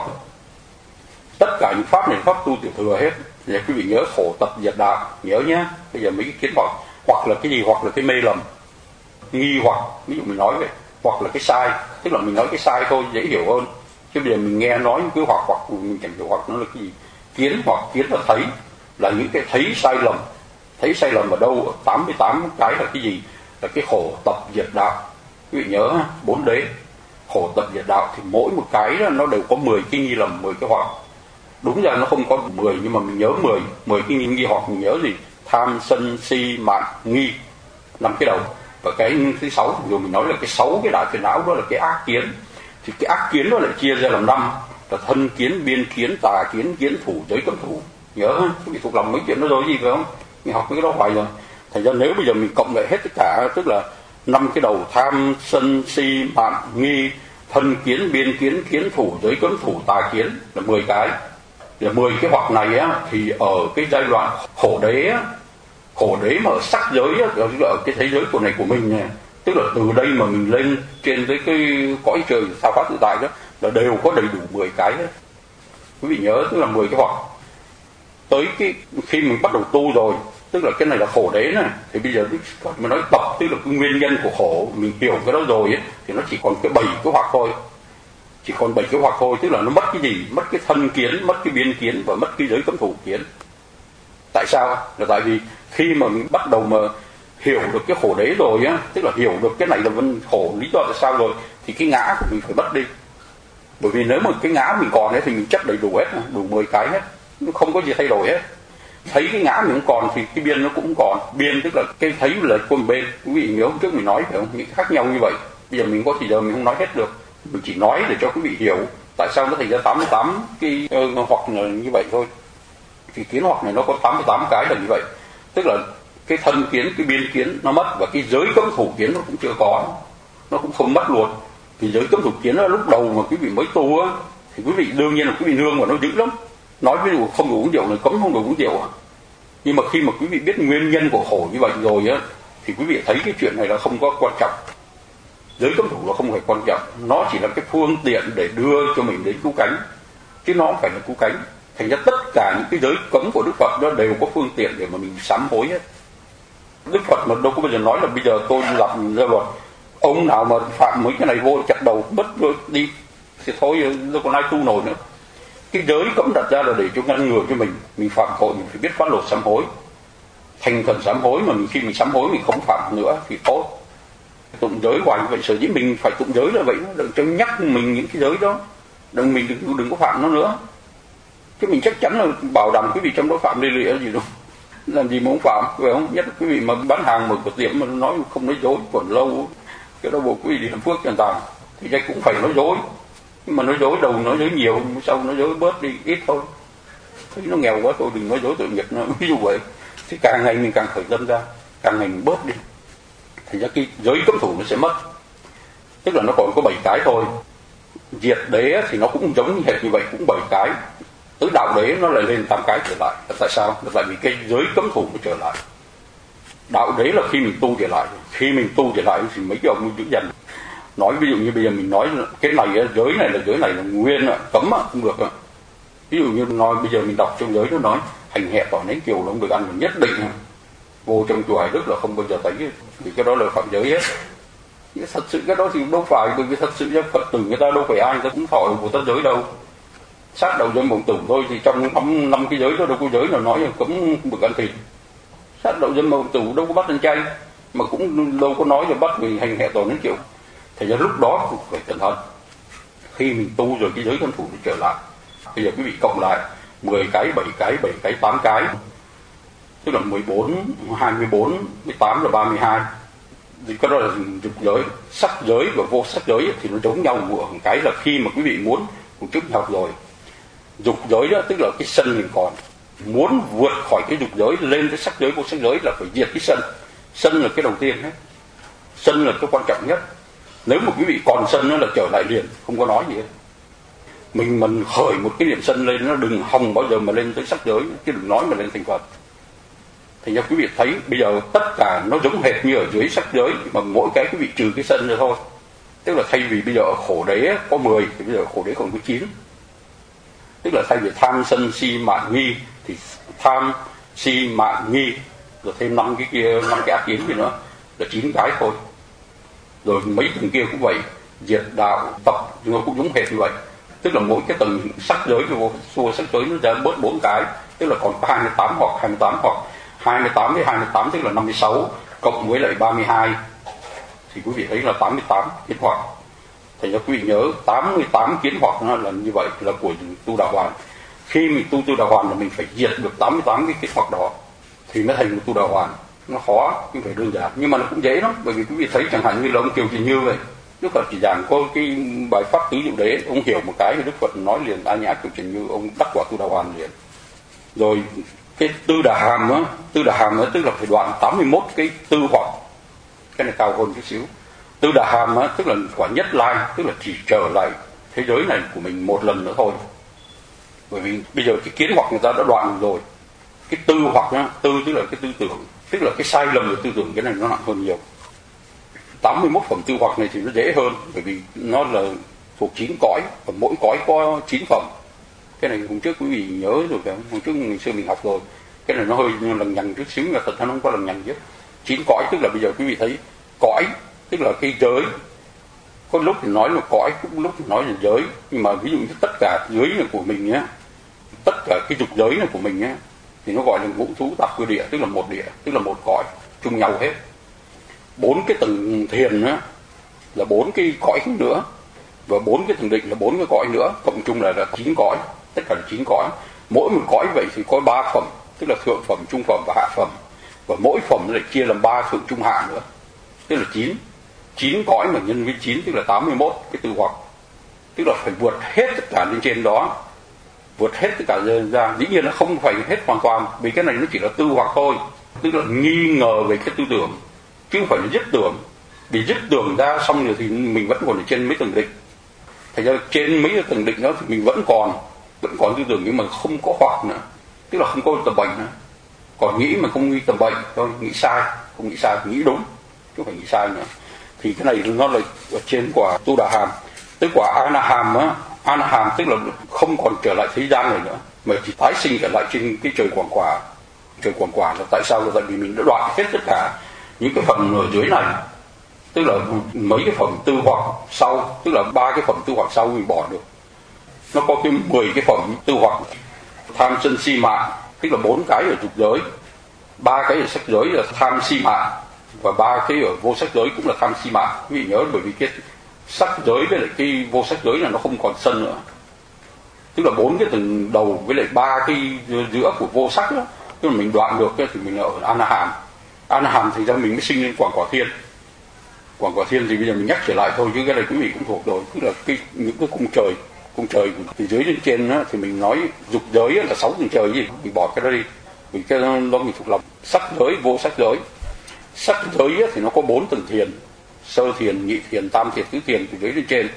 Tất cả những pháp này pháp tu tiểu thừa hết. Thì quý vị nhớ khổ tập diệt đạo, nhớ nhá. Bây giờ mấy cái kiến hoặc, hoặc là cái gì, hoặc là cái mê lầm, nghi hoặc, ví dụ mình nói vậy, hoặc là cái sai, tức là mình nói cái sai thôi dễ hiểu hơn. Chứ bây giờ mình nghe nói những cái hoặc hoặc mình chẳng hiểu hoặc nó là cái gì. Kiến hoặc, kiến là thấy, là những cái thấy sai lầm. Thấy sai lầm ở đâu? tám mươi tám cái là cái gì? Là cái khổ tập diệt đạo. Quý vị nhớ bốn đế khổ tập diệt đạo thì mỗi một cái đó, nó đều có mười cái nghi lầm, mười cái hoặc. Đúng ra nó không có mười nhưng mà mình nhớ mười, mười cái nghi, nghi hoặc mình nhớ gì? Tham, sân, si, mạn, nghi, năm cái đầu. Và cái thứ sáu rồi mình nói là cái sáu cái đại phiền não đó là cái ác kiến. Thì cái ác kiến đó lại chia ra làm năm, là thân kiến, biên kiến, tà kiến, kiến thủ, giới cấm thủ. Nhớ quý vị thuộc lòng mấy chuyện đó rồi gì phải không? Mình học cái đó hoài rồi. Thành ra nếu bây giờ mình cộng lại hết tất cả, tức là năm cái đầu: tham, sân, si, mạn, nghi, thân kiến, biên kiến, kiến thủ, giới cấm thủ, tà kiến, là mười cái. Là mười cái hoặc này á, thì ở cái giai đoạn khổ đế á, khổ đế mà ở sắc giới á, ở cái thế giới của này của mình nè, tức là từ đây mà mình lên trên tới cái cõi trời sao pháp tự tại đó, là đều có đầy đủ mười cái hết. Quý vị nhớ, tức là mười cái hoặc. Tới cái khi mình bắt đầu tu rồi tức là cái này là khổ đế này. Thì bây giờ mà nói tập tức là cái nguyên nhân của khổ, mình hiểu cái đó rồi ấy, thì nó chỉ còn cái bảy cái hoặc thôi, chỉ còn bảy cái hoặc thôi, tức là nó mất cái gì? Mất cái thân kiến, mất cái biên kiến và mất cái giới cấm thủ kiến. Tại sao? Là tại vì khi mà mình bắt đầu mà hiểu được cái khổ đế rồi á, tức là hiểu được cái này là vấn khổ lý do là sao rồi, thì cái ngã của mình phải mất đi. Bởi vì nếu mà cái ngã mình còn ấy thì mình chấp đầy đủ hết, đủ mười cái hết, nó không có gì thay đổi hết. Thấy cái ngã mình không còn thì cái biên nó cũng còn. Biên tức là cái thấy là của một bên. Quý vị nhớ hôm trước mình nói phải không? Những khác nhau như vậy. Bây giờ mình có thì giờ mình không nói hết được. Mình chỉ nói để cho quý vị hiểu tại sao nó thành ra tám mươi tám cái uh, hoặc là như vậy thôi. Thì kiến hoặc này nó có tám mươi tám cái là như vậy. Tức là cái thân kiến, cái biên kiến nó mất, và cái giới cấm thủ kiến nó cũng chưa có, nó cũng không mất luôn. Thì giới cấm thủ kiến là lúc đầu mà quý vị mới tu á, thì quý vị đương nhiên là quý vị nương vào nó dữ lắm. Nói ví dụ không được uống rượu này, cấm không được uống rượu à. Nhưng mà khi mà quý vị biết nguyên nhân của khổ như vậy rồi á, thì quý vị thấy cái chuyện này là không có quan trọng. Giới cấm thủ là không phải quan trọng, nó chỉ là cái phương tiện để đưa cho mình đến cứu cánh, chứ nó không phải là cứu cánh. Thành ra tất cả những cái giới cấm của Đức Phật đó đều có phương tiện để mà mình sám hối hết. Đức Phật mà đâu có bao giờ nói là bây giờ tôi lập ra luật, ông nào mà phạm mấy cái này vô chặt đầu mất đi thì thôi, đâu còn ai tu nổi nữa. Cái giới cấm đặt ra là để cho ngăn ngừa cho mình, mình phạm tội mình phải biết phát lộ sám hối, thành khẩn sám hối, mà mình, khi mình sám hối mình không phạm nữa thì tốt. Tụng giới hoài như vậy, sở dĩ mình phải tụng giới là vậy, đừng cho nhắc mình những cái giới đó, đừng mình đừng, đừng có phạm nó nữa. Chứ mình chắc chắn là bảo đảm quý vị trong đó phạm lê lịa gì đâu, làm gì mà không phạm, phải không? Nhất là quý vị mà bán hàng mở cửa tiệm mà nói không nói dối còn lâu, cái đó bộ quý vị đi làm phước trần tàng thì chắc cũng phải nói dối. Nhưng mà nói dối đầu nói dối nhiều, sau nói dối bớt đi ít thôi. Thấy nó nghèo quá tôi đừng nói dối tội nghiệp nó, ví dụ vậy. Thì càng ngày mình càng khởi tâm ra, càng ngày mình bớt đi, thì ra cái giới cấm thủ nó sẽ mất. Tức là nó còn có bảy cái thôi. Diệt đế thì nó cũng giống như hệt như vậy, cũng bảy cái. Tứ đạo đế nó lại lên tám cái trở lại. Tại sao? Là tại vì cái giới cấm thủ nó trở lại. Đạo đế là khi mình tu trở lại, khi mình tu trở lại thì mấy cái ông giữ dần. Nói ví dụ như bây giờ mình nói cái này giới này là giới này là nguyên cấm không được. Ví dụ như nói bây giờ mình đọc trong giới nó nói hành hẹ tỏ nấy kiều là không được ăn, nhất định vô trong chùa Hải Đức là không bao giờ thấy, vì cái đó là phạm giới hết. Thật sự cái đó thì đâu phải, bởi vì thật sự cho Phật tử người ta đâu phải ai người ta cũng thọ của ta giới đâu. Sát đầu dâm bồng tử thôi, thì trong năm, năm cái giới đó đâu có giới nào nói là cấm không được ăn thịt. Sát đầu dâm bồng tử đâu có bắt ăn chay, mà cũng đâu có nói là bắt vì hành hẹ tỏ nấy kiều. Thì ra lúc đó cũng phải cẩn thận. Khi mình tu rồi cái giới cấm thủ nó trở lại. Bây giờ quý vị cộng lại mười cái, bảy cái, bảy cái, tám cái, tức là mười bốn, hai mươi bốn, mười tám là ba mươi hai. Thì cái đó là dục giới. Sắc giới và vô sắc giới thì nó giống nhau một cái là khi mà quý vị muốn, một chút học rồi, dục giới đó tức là cái sân mình còn, muốn vượt khỏi cái dục giới lên cái sắc giới vô sắc giới là phải diệt cái sân. Sân là cái đầu tiên hết, sân là cái quan trọng nhất. Nếu mà quý vị còn sân nó là trở lại liền, không có nói gì hết. Mình mình khởi một cái niệm sân lên, nó đừng hòng bao giờ mà lên tới sắc giới, chứ đừng nói mà lên thành Phật. Thì cho quý vị thấy bây giờ tất cả nó giống hệt như ở dưới sắc giới, mà mỗi cái quý vị trừ cái sân ra thôi. Tức là thay vì bây giờ khổ đế có mười thì bây giờ khổ đế còn có chín. Tức là thay vì tham sân si mạn nghi thì tham si mạn nghi rồi thêm năm cái kia, năm cái ác kiến gì nữa là chín cái thôi. Rồi mấy tầng kia cũng vậy, diệt đạo tập nó cũng giống hệt như vậy. Tức là mỗi cái tầng sắc giới vô xua sắc giới nó ra bớt bốn cái, tức là còn có hai mươi tám hoặc hai mươi tám hoặc hai mươi tám với hai mươi tám tức là năm mươi sáu cộng với lại ba mươi hai thì quý vị thấy là tám mươi tám kiến hoặc. Thành ra quý vị nhớ tám mươi tám kiến hoặc nó là như vậy, là của tu đạo hoàn. Khi mình tu tu đạo hoàn là mình phải diệt được tám mươi tám cái kiến hoặc đó thì mới thành một tu đạo hoàn. Nó khó, không phải đơn giản, nhưng mà nó cũng dễ lắm. Bởi vì quý vị thấy chẳng hạn như là ông Kiều Trần Như vậy, Đức Phật chỉ giảng có cái bài pháp tứ diệu đế, ông hiểu một cái thì Đức Phật nói liền A Nhã Kiều Trần Như, ông đắc quả tu đạo hoàn liền. Rồi cái tư đà hàm đó, tư đà hàm đó tức là phải đoạn tám mươi mốt cái tư hoặc, cái này cao hơn chút xíu. Tư đà hàm đó tức là quả nhất lai, tức là chỉ trở lại thế giới này của mình một lần nữa thôi. Bởi vì bây giờ cái kiến hoặc người ta đã đoạn rồi. Cái tư hoặc đó, tư tức là cái tư tưởng, tức là cái sai lầm của tư tưởng, cái này nó nặng hơn nhiều. tám mươi mốt phẩm tư hoặc này thì nó dễ hơn, bởi vì nó là thuộc chín cõi, và mỗi cõi có chín phẩm. Cái này hôm trước quý vị nhớ rồi phải không? Hôm trước ngày xưa mình học rồi. Cái này nó hơi lằng nhằng chút xíu, nhưng mà thật ra nó không có lằng nhằng chứ. Chín cõi tức là bây giờ quý vị thấy cõi tức là cái giới, có lúc thì nói là cõi, có lúc thì nói là giới, nhưng mà ví dụ như tất cả giới này của mình nhé, tất cả cái dục giới này của mình nhé, thì nó gọi là ngũ thú tạp cư địa, tức là một địa, tức là một cõi chung nhau hết. Bốn cái tầng thiền á là bốn cái cõi nữa, và bốn cái tầng định là bốn cái cõi nữa, cộng chung là, là chín cõi, tất cả là chín cõi. Mỗi một cõi vậy thì có ba phẩm, tức là thượng phẩm, trung phẩm và hạ phẩm, và mỗi phẩm lại chia làm ba thượng trung hạ nữa, tức là chín. Chín cõi mà nhân với chín tức là tám mươi mốt cái tư hoặc, tức là phải vượt hết tất cả lên trên đó, vượt hết tất cả ra. Dĩ nhiên nó không phải hết hoàn toàn, vì cái này nó chỉ là tư hoặc thôi, tức là nghi ngờ về cái tư tưởng, chứ không phải là dứt tưởng. Vì dứt tưởng ra xong rồi thì mình vẫn còn ở trên mấy tầng định. Thành ra trên mấy tầng định đó thì mình vẫn còn vẫn còn tư tưởng, nhưng mà không có hoặc nữa, tức là không có tầm bệnh nữa. Còn nghĩ mà không nghĩ tầm bệnh thôi, nghĩ sai, không nghĩ sai, nghĩ đúng, chứ không phải nghĩ sai nữa. Thì cái này nó là ở trên quả Tu Đà Hàm. Tức quả Anaham á, Anaham tức là không còn trở lại thế gian này nữa, mà chỉ tái sinh trở lại trên cái trời quảng quả. Trời quảng quả là tại sao? Là tại vì mình đã đoạn hết tất cả những cái phần ở dưới này, tức là mấy cái phẩm tư hoặc sau, tức là ba cái phẩm tư hoặc sau mình bỏ được. Nó có cái mười cái phẩm tư hoặc: tham sân si mạng, tức là bốn cái ở dục giới, ba cái ở sắc giới là tham si mạng, và ba cái ở vô sắc giới cũng là tham si mạng. Quý vị nhớ, bởi vì cái sắc giới với lại cái vô sắc giới là nó không còn sân nữa, tức là bốn cái tầng đầu với lại ba cái giữa của vô sắc đó, tức là mình đoạn được thì mình ở Anaham. Anaham thì ra mình mới sinh lên Quảng Quả Thiên. Quảng Quả Thiên thì bây giờ mình nhắc trở lại thôi, chứ cái này quý vị cũng thuộc rồi, tức là cái những cái cung trời, cung trời từ dưới lên trên đó, thì mình nói dục giới là sáu tầng trời gì, mình bỏ cái đó đi, vì cái đó mình thuộc lòng. Sắc giới, vô sắc giới. Sắc giới thì nó có bốn tầng thiền: sơ thiền, nhị thiền, tam thiền, tứ thiền, từ dưới lên trên.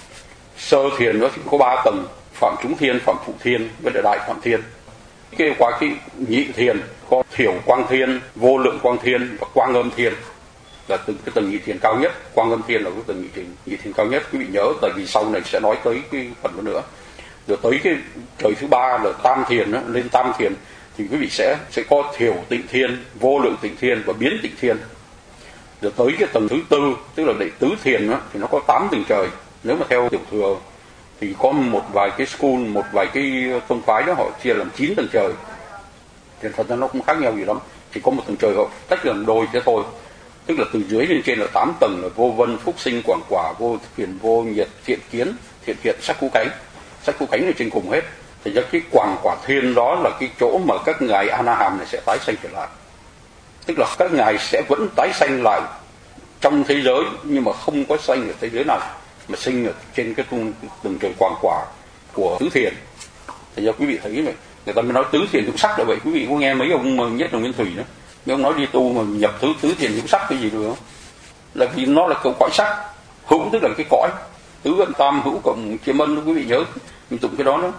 Sơ thiền nó thì có ba tầng: phạm chúng thiên, phạm phụ thiên với đại phạm thiên. Cái qua cái nhị thiền có thiểu quang thiên, vô lượng quang thiên và quang âm thiên, là từng cái tầng nhị thiền cao nhất. Quang âm thiên là cái tầng nhị thiền, nhị thiền cao nhất, quý vị nhớ, tại vì sau này sẽ nói tới cái phần đó nữa. Rồi tới cái trời thứ ba là tam thiền đó, lên tam thiền thì quý vị sẽ sẽ có thiểu tịnh thiên, vô lượng tịnh thiên và biến tịnh thiên. Rồi tới cái tầng thứ tư, tức là đệ tứ thiền đó, thì nó có tám tầng trời. Nếu mà theo tiểu thừa thì có một vài cái school, một vài cái tông phái đó họ chia làm chín tầng trời. Thì thật ra nó không khác nhau gì lắm, chỉ có một tầng trời họ tách làm đôi thế thôi. Tức là từ dưới lên trên là tám tầng, là vô vân, phúc sinh, quảng quả, vô thiền, vô nhiệt, thiện kiến, thiện thiện, sắc cú cánh. Sắc cú cánh là trên cùng hết. Thì ra cái quảng quả thiên đó là cái chỗ mà các ngài Anaham này sẽ tái sanh trở lại. Tức là các ngài sẽ vẫn tái sanh lại trong thế giới, nhưng mà không có sanh ở thế giới này, mà sinh ở trên cái tầng trời quảng quả của tứ thiền. Thì ra quý vị thấy vậy, người ta mới nói tứ thiền hữu sắc là vậy. Quý vị có nghe mấy ông Nhất Đồng Nguyên Thủy đó, mấy ông nói đi tu mà nhập tứ tứ thiền hữu sắc cái gì được không? Là vì nó là cõi sắc. Hữu tức là cái cõi tứ âm tam hữu cộng chiêm ân, quý vị nhớ mình tụng cái đó đó.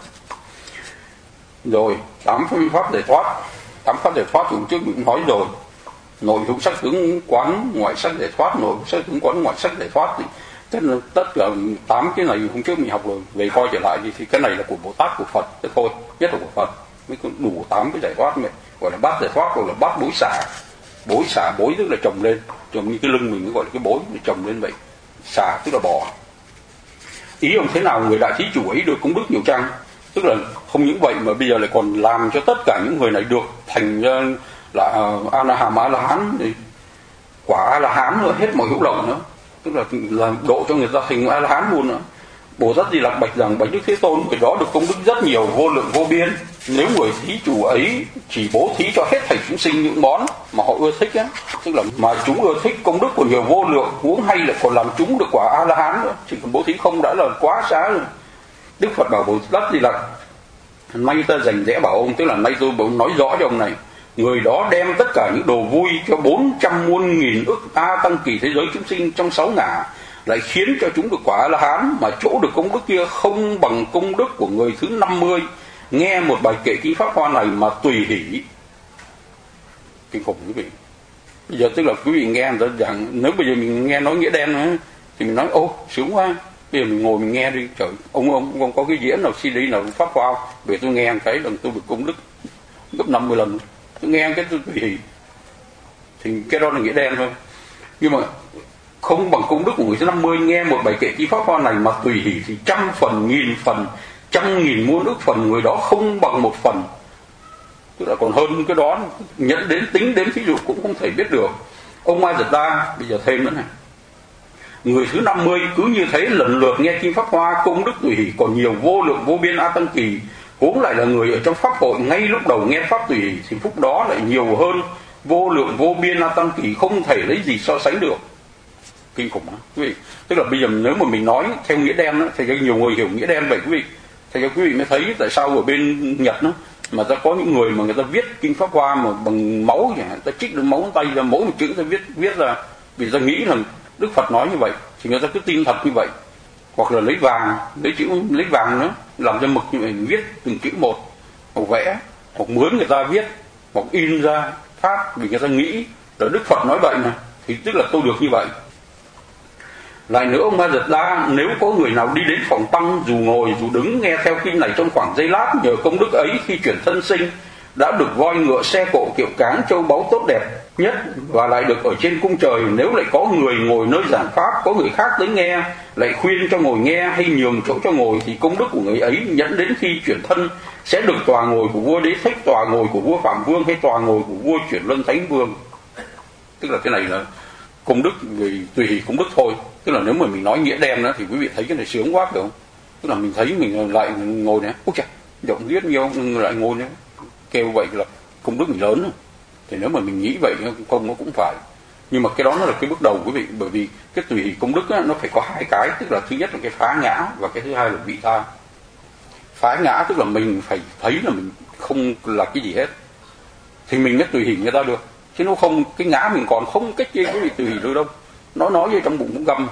Rồi tám phương pháp để thoát, tám pháp để thoát thì trước mình nói rồi. Nội hữu sắc tướng quán, ngoại sắc để thoát, nội hữu sắc tướng quán, ngoại sắc để thoát. Thì tất, tất cả tám cái này hôm trước mình học rồi, về coi trở lại thì cái này là của Bồ Tát, của Phật thế thôi, nhất là của Phật mới có đủ tám cái giải thoát này, gọi là bát giải thoát, gọi là bát bối xả. Bối xả, bối tức là trồng lên, trồng như cái lưng mình mới gọi là cái bối, trồng lên vậy. Xả tức là bỏ. Ý ông thế nào người đại thí chủ ấy được công đức nhiều chăng? Tức là không những vậy mà bây giờ lại còn làm cho tất cả những người này được thành là Anaham, A-la-hán, quả A-la-hán nữa, hết mọi hữu lậu nữa. Tức là, là độ cho người ta thành A-la-hán luôn nữa. Bồ Tát Di Lặc bạch rằng: bạch Đức Thế Tôn, cái đó được công đức rất nhiều, vô lượng vô biên. Nếu người thí chủ ấy chỉ bố thí cho hết thảy chúng sinh những món mà họ ưa thích á, tức là mà chúng ưa thích công đức của nhiều vô lượng, huống hay lại còn làm chúng được quả A-la-hán nữa, chỉ cần bố thí không đã là quá xá rồi. Đức Phật bảo Bồ Tát Di Lặc: nay ta rành rẽ bảo ông, tức là nay tôi nói rõ cho ông này, người đó đem tất cả những đồ vui cho bốn trăm muôn nghìn ức a tăng kỳ thế giới chúng sinh trong sáu ngả, lại khiến cho chúng được quả A-la-hán, mà chỗ được công đức kia không bằng công đức của người thứ năm mươi nghe một bài kệ kinh pháp hoa này mà tùy hỷ. Kinh khủng quý vị. Bây giờ tức là quý vị nghe người ta rằng, nếu bây giờ mình nghe nói nghĩa đen nữa, thì mình nói ô sướng quá, bây giờ mình ngồi mình nghe đi. Trời, ông ông ông có cái diễn nào xê đê nào pháp hoa về tôi nghe một cái lần tôi được công đức gấp năm mươi lần. tôi nghe cái tùy hỷ thì cái đó là nghĩa đen thôi. Nhưng mà không bằng công đức của người thứ năm mươi. Nghe một bài kệ chi pháp hoa này mà tùy hỷ thì trăm phần, nghìn phần, trăm nghìn muôn ức phần, người đó không bằng một phần, tức là còn hơn cái đó, nhận đến tính đến ví dụ cũng không thể biết được. Ông Ma Giật Đa bây giờ thêm nữa này, người thứ năm mươi cứ như thế lần lượt nghe kinh pháp hoa, công đức tùy hỷ còn nhiều vô lượng vô biên A Tăng Kỳ, huống lại là người ở trong pháp hội ngay lúc đầu nghe pháp tùy hỷ thì phúc đó lại nhiều hơn vô lượng vô biên A Tăng Kỳ, không thể lấy gì so sánh được. Kinh khủng đó quý vị. Tức là bây giờ nếu mà mình nói theo nghĩa đen đó, thì nhiều người hiểu nghĩa đen vậy quý vị, thì quý vị mới thấy tại sao ở bên Nhật đó mà ta có những người mà người ta viết kinh pháp hoa mà bằng máu chẳng hạn, ta trích được máu tay ra, mỗi một chữ ta viết viết ra, vì ta nghĩ là Đức Phật nói như vậy thì người ta cứ tin thật như vậy. Hoặc là lấy vàng, lấy chữ lấy vàng nữa làm ra mực như vậy, viết từng chữ một, hoặc vẽ, hoặc mướn người ta viết, hoặc in ra phát, vì người ta nghĩ là Đức Phật nói vậy mà, thì tức là tôi được như vậy. Lại nữa, ông Ma Giật Đa, nếu có người nào đi đến phòng tăng, dù ngồi dù đứng nghe theo kinh này trong khoảng giây lát, nhờ công đức ấy khi chuyển thân sinh đã được voi ngựa xe cộ kiệu cáng châu báu tốt đẹp nhất, và lại được ở trên cung trời. Nếu lại có người ngồi nơi giảng pháp, có người khác tới nghe, lại khuyên cho ngồi nghe hay nhường chỗ cho ngồi, thì công đức của người ấy nhẫn đến khi chuyển thân sẽ được tòa ngồi của vua Đế Thích, tòa ngồi của vua Phạm Vương, hay tòa ngồi của vua Chuyển Luân Thánh Vương. Tức là cái này là công đức vì tùy hỷ công đức thôi. Tức là nếu mà mình nói nghĩa đen đó thì quý vị thấy cái này sướng quá phải không? Tức là mình thấy mình lại ngồi này, ôi chà, giọng viết nhiều lại ngồi này, kêu vậy là công đức mình lớn. Thì nếu mà mình nghĩ vậy không nó cũng phải. Nhưng mà cái đó nó là cái bước đầu quý vị, bởi vì cái tùy hỷ công đức á, nó phải có hai cái, tức là thứ nhất là cái phá ngã, và cái thứ hai là vị tha. Phá ngã tức là mình phải thấy là mình không là cái gì hết thì mình mới tùy hỷ người ta được, chứ nếu không cái ngã mình còn không cách gì quý vị tùy hỷ được đâu. Nó nói với trong bụng cũng găm,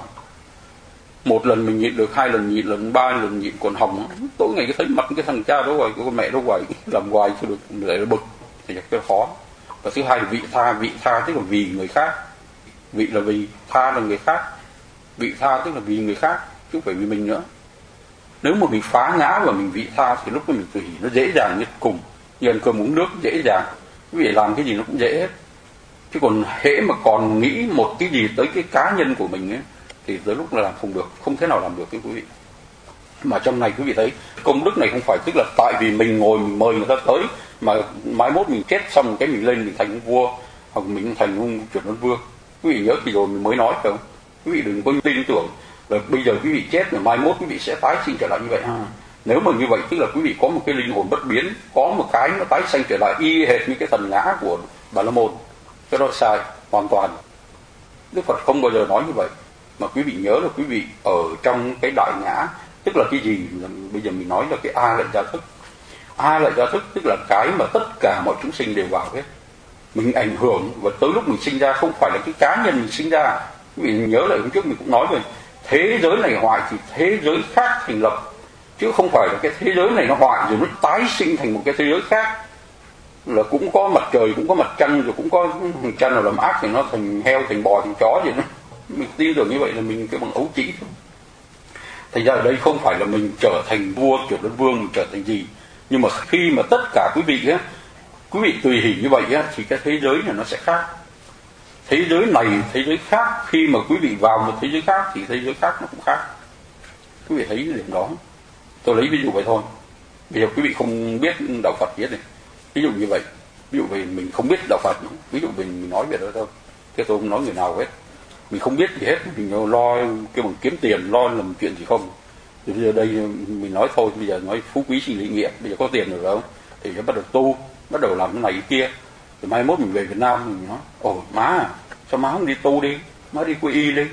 một lần mình nhịn được, hai lần nhịn, lần ba lần nhịn còn hỏng. Tối ngày cái thấy mặt cái thằng cha đó hoài, con mẹ đó hoài, làm hoài cho được lại là bực thì cái khó. Và thứ hai là vị tha. Vị tha tức là vì người khác, vị là vì, tha là người khác. Vị tha tức là vì người khác chứ không phải vì mình nữa. Nếu mà mình phá ngã và mình vị tha thì lúc đó mình tùy hỷ nó dễ dàng nhất cùng, như ăn cơm uống nước dễ dàng, quý vị làm cái gì nó cũng dễ hết. Chứ còn hễ mà còn nghĩ một cái gì tới cái cá nhân của mình ấy, thì tới lúc là làm không được, không thể nào làm được cái quý vị. Mà trong này quý vị thấy công đức này không phải tức là tại vì mình ngồi mình mời người ta tới mà mai mốt mình chết xong cái mình lên mình thành vua hoặc mình thành ông Chuyển Luân Vương. Quý vị nhớ thì rồi mình mới nói phải không? Quý vị đừng có tin tưởng là bây giờ quý vị chết mà mai mốt quý vị sẽ tái sinh trở lại như vậy ha. Nếu mà như vậy tức là quý vị có một cái linh hồn bất biến, có một cái nó tái sinh trở lại y hệt như cái thần ngã của Bà La Môn. Cái đó sai hoàn toàn. Đức Phật không bao giờ nói như vậy. Mà quý vị nhớ là quý vị ở trong cái đại ngã, tức là cái gì? Bây giờ mình nói là cái A Lại Gia Thức. A Lại Gia Thức tức là cái mà tất cả mọi chúng sinh đều vào hết. Mình ảnh hưởng, và tới lúc mình sinh ra không phải là cái cá nhân mình sinh ra. Quý vị nhớ lại hôm trước mình cũng nói rồi, thế giới này hoại thì thế giới khác thành lập, chứ không phải là cái thế giới này nó hoại rồi nó tái sinh thành một cái thế giới khác. Là cũng có mặt trời, cũng có mặt trăng, rồi cũng có mặt trăng nào làm ác thì nó thành heo, thành bò, thành chó gì nữa. Mình tin tưởng như vậy là mình cái bằng ấu trĩ. Thành ra ở đây không phải là mình trở thành vua, Chuyển Luân Vương, mình trở thành gì. Nhưng mà khi mà tất cả quý vị á, quý vị tùy hỷ như vậy á, thì cái thế giới này nó sẽ khác. Thế giới này, thế giới khác, khi mà quý vị vào một thế giới khác thì thế giới khác nó cũng khác. Quý vị thấy cái điểm đó. Tôi lấy ví dụ vậy thôi. Bây giờ quý vị không biết đạo Phật gì hết này. Ví dụ như vậy, ví dụ về mình không biết đạo Phật, ví dụ mình, mình nói về đó thôi, thế tôi không nói người nào hết, mình không biết gì hết, mình lo cái bằng kiếm tiền, lo làm chuyện gì không. Thì bây giờ đây mình nói thôi, bây giờ nói phú quý sinh lý nghĩa, bây giờ có tiền rồi không, thì nó bắt đầu tu, bắt đầu làm cái này cái kia, rồi mai mốt mình về Việt Nam mình nói, ồ má, sao má không đi tu đi, má đi quy y đi,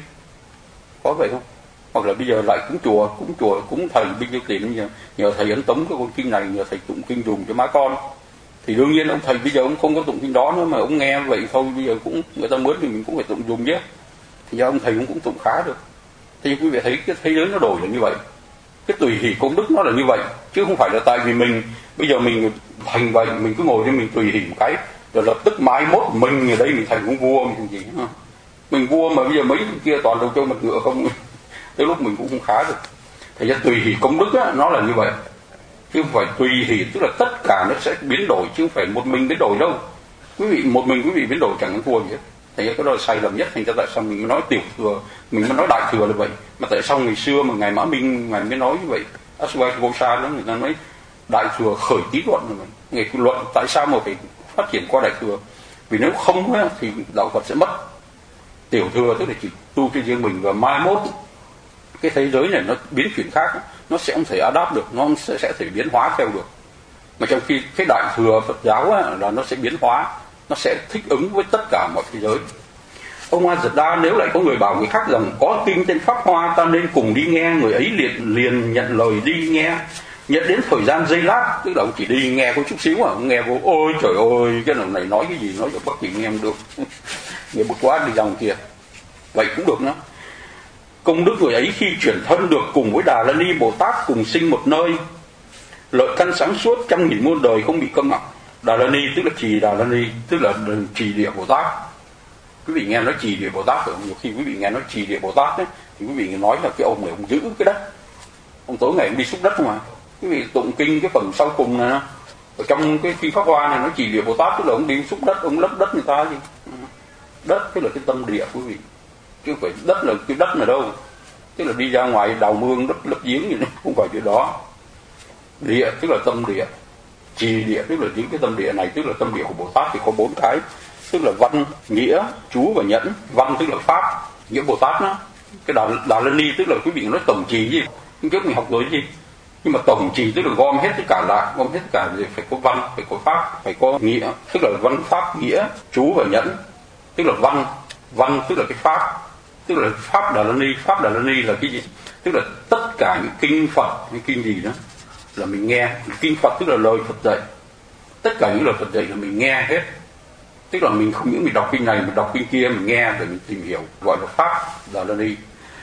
có vậy không? Hoặc là bây giờ lại cúng chùa, cúng chùa, cúng thầy bao nhiêu tiền nhờ, nhờ thầy ấn tống cái con kinh này, nhờ thầy tụng kinh dùng cho má con. Thì đương nhiên ông thầy bây giờ ông không có tụng kinh đó nữa, mà ông nghe vậy thôi, bây giờ cũng người ta mướn thì mình cũng phải tụng dùng chứ. Thì ông thầy cũng cũng tụng khá được. Thì quý vị thấy cái thế giới nó đổi là như vậy. Cái tùy hỷ công đức nó là như vậy, chứ không phải là tại vì mình bây giờ mình thành vậy, mình cứ ngồi đây mình tùy hỷ một cái, rồi lập tức mai mốt mình ở đây mình thành cũng vua, mình thành gì hả? Mình vua mà bây giờ mấy kia toàn đầu trâu mặt ngựa không, tới lúc mình cũng không khá được. Thì tùy hỷ công đức á, nó là như vậy, chứ không phải tùy hỷ tức là tất cả nó sẽ biến đổi, chứ không phải một mình biến đổi đâu. Quý vị một mình quý vị biến đổi chẳng ăn thua gì hết. Thì cái đó là sai lầm nhất. Thành ra tại sao mình mới nói tiểu thừa, mình mới nói đại thừa là vậy. Mà tại sao ngày xưa mà ngài Mã Minh ngài mới nói như vậy? Aswagosha đó người ta nói đại thừa khởi tí luận rồi. Ngày luận tại sao mà phải phát triển qua đại thừa? Vì nếu không á, thì đạo Phật sẽ mất. Tiểu thừa tức là chỉ tu cho riêng mình, và mai mốt cái thế giới này nó biến chuyển khác, nó sẽ không thể adapt được, nó sẽ sẽ thể biến hóa theo được. Mà trong khi cái đại thừa Phật giáo á, là nó sẽ biến hóa, nó sẽ thích ứng với tất cả mọi thế giới. Ông A Giật Đa nếu lại có người bảo người khác rằng có kinh trên Pháp Hoa ta nên cùng đi nghe, người ấy liền liền nhận lời đi nghe. Nhận đến thời gian giây lát, tức là ông chỉ đi nghe có chút xíu mà ông nghe vô, ôi trời ơi cái này nói cái gì nói được bất kỳ nghe không được. Người bực quá đi dòng kia. Vậy cũng được nữa. Công đức người ấy khi chuyển thân được cùng với Đà La Ni Bồ Tát cùng sinh một nơi, lợi căn sáng suốt trăm nghìn muôn đời không bị câm ngọng. Đà La Ni tức là trì Đà La Ni, tức là trì địa Bồ Tát. Quý vị nghe nói trì địa Bồ Tát, nhiều khi quý vị nghe nói trì địa Bồ Tát ấy, thì quý vị nói là cái ông này ông giữ cái đất, ông tối ngày ông đi xúc đất mà. Quý vị tụng kinh cái phần sau cùng này, ở trong cái khi Pháp Hoa này nó trì địa Bồ Tát, tức là ông đi xúc đất, ông lấp đất người ta gì. Đất tức là cái tâm địa quý vị, chứ không phải đất là cái đất này đâu. Tức là đi ra ngoài đào mương đất lấp giếng gì đó, không phải chuyện đó. Địa tức là tâm địa, trì địa tức là những cái tâm địa này, tức là tâm địa của Bồ Tát thì có bốn cái, tức là văn, nghĩa, chú và nhẫn. Văn tức là pháp, nghĩa Bồ Tát đó. Cái Đà, Đà La Ni tức là quý vị nói tổng trì gì, nhưng trước mình học rồi gì. Nhưng mà tổng trì tức là gom hết tất cả lại, gom hết tất cả thì phải có văn, phải có pháp, phải có nghĩa, tức là văn pháp nghĩa, chú và nhẫn. Tức là văn, văn tức là cái pháp, tức là pháp Đà La Ni. Pháp Đà La Ni là cái gì? Tức là tất cả những kinh Phật, những kinh gì đó là mình nghe. Kinh Phật tức là lời Phật dạy, tất cả những lời Phật dạy là mình nghe hết. Tức là mình không những mình đọc kinh này, mình đọc kinh kia, mình nghe để mình tìm hiểu, gọi là pháp Đà La Ni.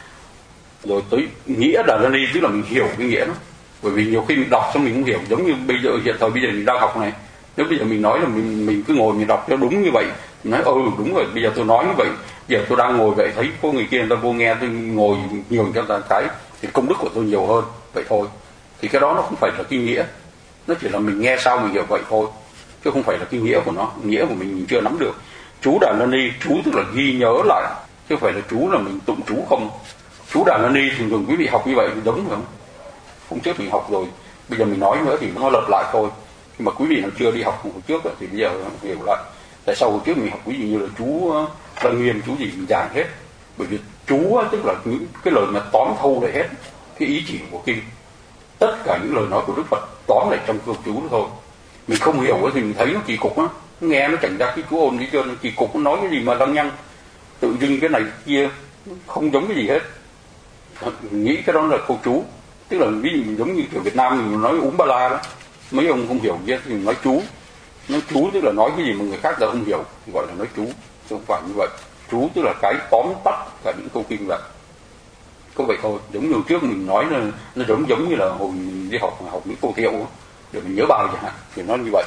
Rồi tới nghĩa Đà La Ni tức là mình hiểu cái nghĩa đó. Bởi vì nhiều khi mình đọc xong mình không hiểu, giống như bây giờ hiện thời bây giờ mình đang học này, nếu bây giờ mình nói là mình mình cứ ngồi mình đọc cho đúng như vậy, mình nói ừ đúng rồi, bây giờ tôi nói như vậy, giờ tôi đang ngồi vậy thấy có người kia người ta vô nghe, tôi ngồi nhường cho ta cái thì công đức của tôi nhiều hơn vậy thôi. Thì cái đó nó không phải là cái nghĩa, nó chỉ là mình nghe sao mình hiểu vậy thôi, chứ không phải là cái nghĩa của nó. Nghĩa của mình mình chưa nắm được. Chú Đà La Ni, chú tức là ghi nhớ lại, chứ không phải là chú là mình tụng chú không. Chú Đà La Ni thường thường quý vị học như vậy đúng không? Hôm trước mình học rồi, bây giờ mình nói nữa thì nó lật lại thôi. Nhưng mà quý vị nào chưa đi học hồi trước thì bây giờ hiểu lại. Tại sao hồi trước mình học ví dụ như là chú Lăng Nghiêm, chú gì mình giảng hết. Bởi vì chú tức là những cái lời mà tóm thâu lại hết cái ý chỉ của kinh. Tất cả những lời nói của Đức Phật tóm lại trong câu chú đó thôi. Mình không hiểu thì mình thấy nó kỳ cục á, nghe nó chẳng ra cái chú ôn đi chưa, nó kỳ cục, nó nói cái gì mà lăng nhăng, tự dưng cái này cái kia không giống cái gì hết. Mình nghĩ cái đó là câu chú. Tức là ví dụ giống như kiểu Việt Nam mình nói úm ba la đó, mấy ông không hiểu gì hết thì mình nói chú. Nói chú tức là nói cái gì mà người khác đã không hiểu thì gọi là nói chú, chứ không phải như vậy. Chú tức là cái tóm tắt cả những câu kinh vậy. Có vậy thôi. Giống như trước mình nói là nó giống giống như là hồi mình đi học học những câu thiệu để mình nhớ bài chẳng hạn, thì nó như vậy.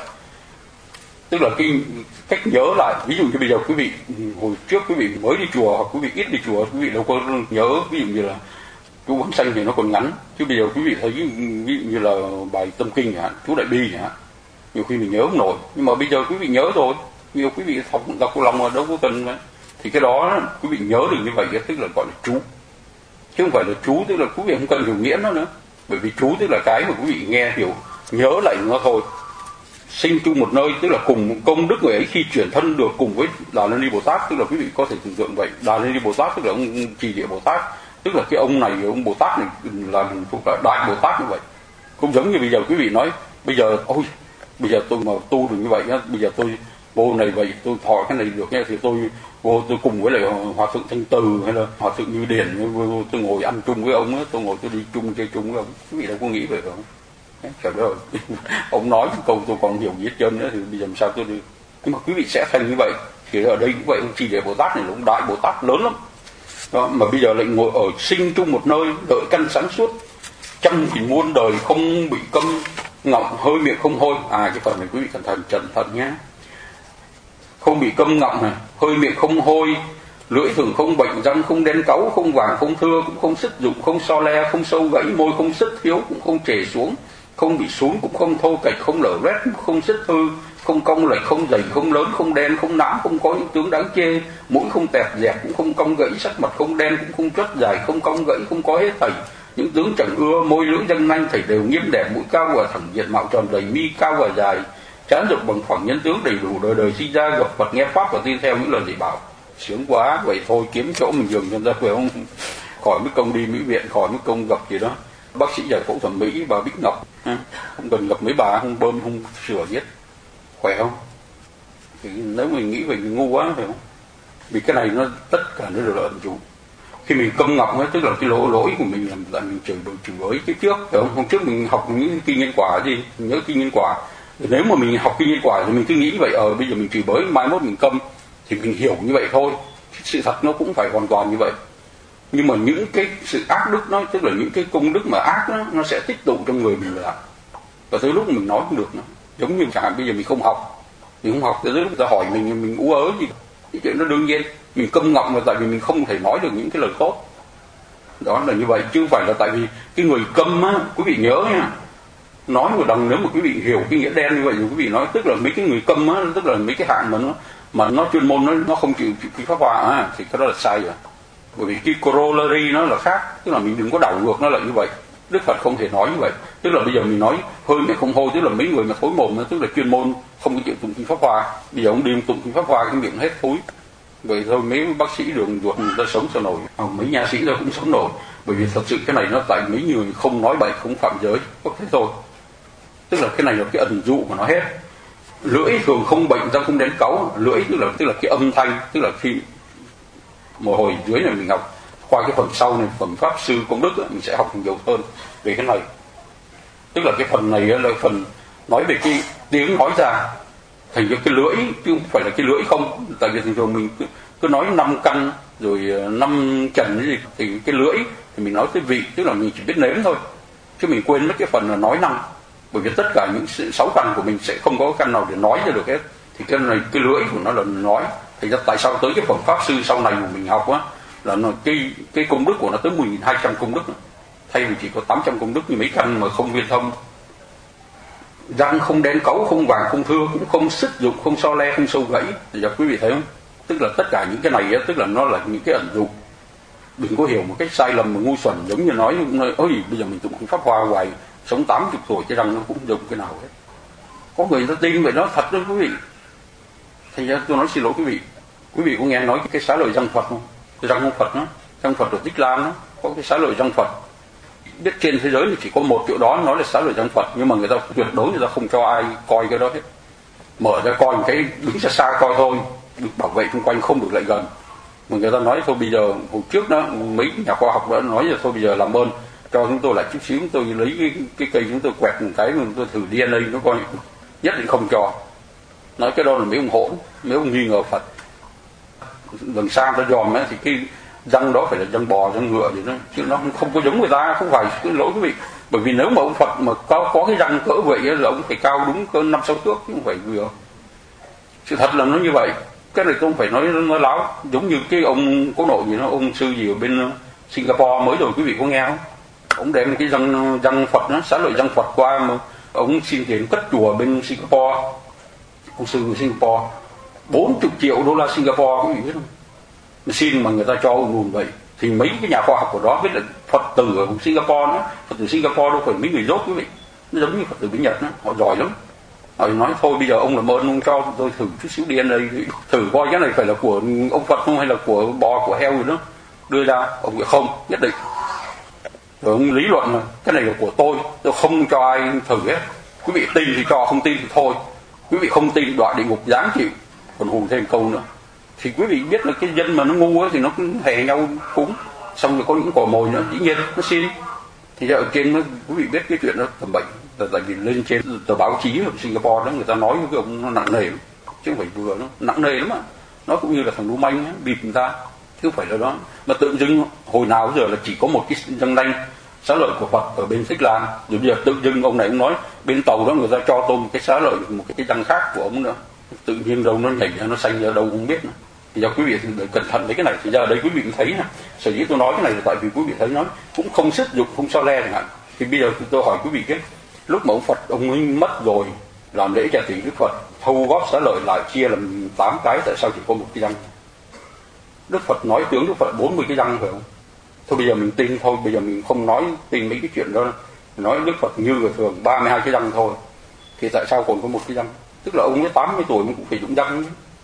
Tức là cái cách nhớ lại. Ví dụ như bây giờ quý vị hồi trước quý vị mới đi chùa hoặc quý vị ít đi chùa, quý vị đâu có nhớ. Ví dụ như là chú Quán Xanh thì nó còn ngắn, chứ bây giờ quý vị thấy ví dụ như là bài Tâm Kinh chẳng hạn, chú Đại Bi chẳng hạn, nhiều khi mình nhớ không nổi. Nhưng mà bây giờ quý vị nhớ rồi, nhiều quý vị học đọc của lòng mà đâu có cần nữa. Thì cái đó quý vị nhớ được như vậy tức là gọi là chú, chứ không phải là chú tức là quý vị không cần hiểu nghĩa nó nữa. Bởi vì chú tức là cái mà quý vị nghe hiểu, nhớ lại nó thôi. Sinh chung một nơi tức là cùng công đức người ấy khi chuyển thân được cùng với Đà La Ni Bồ Tát, tức là quý vị có thể tưởng tượng vậy. Đà La Ni Bồ Tát tức là ông trì địa Bồ Tát, tức là cái ông này, ông Bồ Tát này là thuộc là đại Bồ Tát như vậy. Không giống như bây giờ quý vị nói bây giờ ôi bây giờ tôi mà tu được như vậy nhá, bây giờ tôi vô này vậy tôi thọ cái này được nhá, thì tôi vô tôi cùng với lại Hòa Thượng Thanh Từ hay là Hòa Thượng Như Điển, tôi ngồi ăn chung với ông á, tôi ngồi tôi đi chung chơi chung với ông. Quý vị đâu có nghĩ vậy không? Trời đất ơi, ông nói một câu tôi còn hiểu gì hết trơn nữa thì bây giờ làm sao tôi đi. Nhưng mà quý vị sẽ thành như vậy. Thì ở đây cũng vậy, ông Trì Địa Bồ Tát này là ông đại Bồ Tát lớn lắm đó, mà bây giờ lại ngồi ở sinh chung một nơi, đợi căn sáng suốt trăm nghìn muôn đời không bị câm ngọng, hơi miệng không hôi. À cái phần này quý vị cẩn thận cẩn thận nhé. Không bị câm ngọng này, hơi miệng không hôi, lưỡi thường không bệnh, răng không đen cáu, không vàng không thưa, cũng không sứt dụng, không so le, không sâu gãy, môi không sứt thiếu, cũng không trề xuống, không bị xuống, cũng không thô kệch, không lở rét, không sứt hư, không cong lệch, không dày, không lớn, không đen, không nám, không có những tướng đáng chê, mũi không tẹt dẹt, cũng không cong gãy, sắc mặt không đen, cũng không chót dài, không cong gãy, không có hết thảy. Những tướng chẳng ưa, môi lưỡi răng nanh thảy đều nghiêm đẹp, mũi cao và thẳng, diện mạo tròn đầy, mi cao và dài, trán rộng bằng phẳng, nhân tướng đầy đủ, đời đời sinh ra gặp Phật nghe pháp và tin theo những lời dạy bảo. Sướng quá, vậy thôi kiếm chỗ mình dừng cho ra phải không? Khỏi mất công đi mỹ viện, khỏi mất công gặp gì đó bác sĩ giải phẫu thẩm mỹ bà Bích Ngọc, không cần gặp mấy bà, không bơm không sửa biết, khỏe không? Thì nếu mình nghĩ về mình ngu quá phải không? Vì cái này nó tất cả nó đều là ẩn dụ. Khi mình câm ngọc ấy, tức là cái lỗi lỗi của mình làm tại mình chửi bới chửi bới cái trước, phải không? Hôm trước mình học những kinh nhân quả gì, mình nhớ kinh nhân quả. Nếu mà mình học kinh nhân quả thì mình cứ nghĩ vậy, ờ bây giờ mình chửi bới, mai mốt mình câm thì mình hiểu như vậy thôi. Sự thật nó cũng phải hoàn toàn như vậy. Nhưng mà những cái sự ác đức nó, tức là những cái công đức mà ác đó, nó sẽ tích tụ trong người mình làm. Và tới lúc mình nói không được nữa. Giống như chẳng hạn bây giờ mình không học, mình không học, tới lúc người ta hỏi mình, mình ú ớ gì. Cái chuyện nó đương nhiên, mình câm ngọng là tại vì mình không thể nói được những cái lời tốt. Đó là như vậy, chứ không phải là tại vì cái người câm á, quý vị nhớ nha. Nói một đằng nếu mà quý vị hiểu cái nghĩa đen như vậy thì quý vị nói, tức là mấy cái người câm á, tức là mấy cái hạng mà nó mà nó chuyên môn nó nó không chịu chịu pháp hòa á, thì cái đó là sai rồi. Bởi vì cái corollary nó là khác, tức là mình đừng có đảo ngược nó là như vậy. Đức Phật không thể nói như vậy. Tức là bây giờ mình nói hơi mẹ không hôi, tức là mấy người mà thối mồm, tức là chuyên môn không có chịu tụng kinh pháp hòa. Bây giờ ông đi tụng kinh pháp hòa cái miệng hết thối. Vậy thôi mấy bác sĩ đường ruột người ta sống sao nổi, hoặc mấy nha sĩ ta cũng sống nổi. Bởi vì thật sự cái này nó tại mấy người không nói bậy, không phạm giới, có thế thôi. Tức là cái này là cái ẩn dụ của nó hết. Lưỡi thường không bệnh răng không đến cáu. Lưỡi tức là tức là cái âm thanh, tức là khi một hồi dưới này mình học qua cái phần sau này, phần pháp sư công đức ấy, mình sẽ học nhiều hơn về cái này. Tức là cái phần này là phần nói về cái tiếng nói ra, thành ra cái lưỡi chứ không phải là cái lưỡi không. Tại vì thường thường mình cứ, cứ nói năm căn rồi năm trần gì thì cái lưỡi thì mình nói tới vị, tức là mình chỉ biết nếm thôi, chứ mình quên mất cái phần là nói năng. Bởi vì tất cả những sáu căn của mình sẽ không có căn nào để nói ra được hết. Thì cái này cái lưỡi của nó là nói. Thì ra tại sao tới cái phần pháp sư sau này mà mình học á, là nó, cái cái công đức của nó tới mười nghìn hai trăm công đức, thay vì chỉ có tám trăm công đức như mấy căn mà không viên thông. Răng không đen cáu, không vàng không thưa, cũng không sức dụng, không so le, không sâu gãy. Thì giờ quý vị thấy không? Tức là tất cả những cái này á, tức là nó là những cái ẩn dụ. Đừng có hiểu một cách sai lầm mà ngu xuẩn, giống như nói ôi bây giờ mình tụng pháp hoa hoài, sống tám mươi tuổi cái răng nó cũng dùng cái nào hết. Có người ta tin vậy đó, thật đó quý vị. Thành ra tôi nói xin lỗi quý vị, quý vị có nghe nói cái, cái xá lợi răng Phật không? Cái răng Phật đó, răng Phật ở Tích Lan đó, có cái xá lợi răng Phật. Biết trên thế giới thì chỉ có một chỗ đó nói là xá lợi răng Phật, nhưng mà người ta tuyệt đối người ta không cho ai coi cái đó hết. Mở ra coi một cái, đứng xa xa coi thôi, được bảo vệ xung quanh, không được lại gần. Mà người ta nói thôi bây giờ, hồi trước đó mấy nhà khoa học đã nói là thôi bây giờ làm ơn cho chúng tôi lại chút xíu, chúng tôi lấy cái, cái cây chúng tôi quẹt một cái, chúng tôi thử đê en a nó coi, nhất định không cho. Nói cái đó là mấy ông hỗn, mấy ông nghi ngờ Phật. Lần xa ta dòm ấy, thì cái răng đó phải là răng bò, răng ngựa gì đó, chứ nó không có giống người ta, không phải cái lỗi quý vị. Bởi vì nếu mà ông Phật mà có, có cái răng cỡ vậy là ông phải cao đúng cỡ năm sáu thước, chứ không phải vừa. Sự thật là nó như vậy. Cái này tôi không phải nói nói láo. Giống như cái ông có nội gì đó, ông sư gì ở bên Singapore mới rồi, quý vị có nghe không? Ông đem cái răng răng Phật nó, xá lợi răng Phật qua mà ông xin tiền cất chùa bên Singapore. Ông sư người Singapore bốn mươi triệu đô la Singapore, quý vị biết không? Mà xin mà người ta cho nguồn vậy. Thì mấy cái nhà khoa học của đó biết là Phật tử ở Singapore đó, Phật tử Singapore đâu phải mấy người dốt quý vị. Nó giống như Phật tử bên Nhật đó, họ giỏi lắm. Họ nói thôi bây giờ ông làm ơn ông cho tôi thử chút xíu đê en a, thử coi cái này phải là của ông Phật không hay là của bò, của heo gì đó. Đưa ra, ông nói không, nhất định. Rồi ông lý luận là cái này là của tôi, tôi không cho ai thử hết. Quý vị tin thì cho, không tin thì thôi. Quý vị không tin đọa địa ngục dáng chịu. Còn hùng thêm câu nữa. Thì quý vị biết là cái dân mà nó ngu ấy, thì nó cứ hè nhau cúng. Xong rồi có những cò mồi nữa, dĩ nhiên nó xin. Thì ra ở trên nó, quý vị biết cái chuyện đó tầm bệnh. Là tại vì lên trên tờ báo chí ở Singapore đó, người ta nói với ông nó nặng nề lắm. Chứ không phải vừa, nó nặng nề lắm ạ. Nó cũng như là thằng lưu manh á, bịp người ta. Chứ không phải là đó. Mà tự dưng hồi nào giờ là chỉ có một cái răng nanh xá lợi của Phật ở bên Tích Lan. Rồi bây giờ tự dưng ông này ông nói bên tàu đó người ta cho tôi một cái xá lợi, một cái, cái răng khác của ông nữa. Tự nhiên đâu nó nhảy ra, nó xanh ra đâu không biết nữa. Thì giờ quý vị cẩn thận với cái này. Thì giờ ở đây quý vị cũng thấy nè. Sở dĩ tôi nói cái này là tại vì quý vị thấy nó cũng không sức dụng, không so le chẳng hạn. Thì bây giờ tôi hỏi quý vị cái lúc mà ông Phật ông ấy mất rồi, làm lễ trả tỷ Đức Phật, thu góp xá lợi lại chia làm tám cái, tại sao chỉ có một cái răng? Đức Phật nói tướng Đức Phật bốn mươi cái răng phải không? Thôi bây giờ mình tin thôi, bây giờ mình không nói tin mấy cái chuyện đó, nói Đức Phật như người thường ba mươi hai cái răng thôi, thì tại sao còn có một cái răng? Tức là ông ấy tám mươi tuổi cũng phải dụng răng,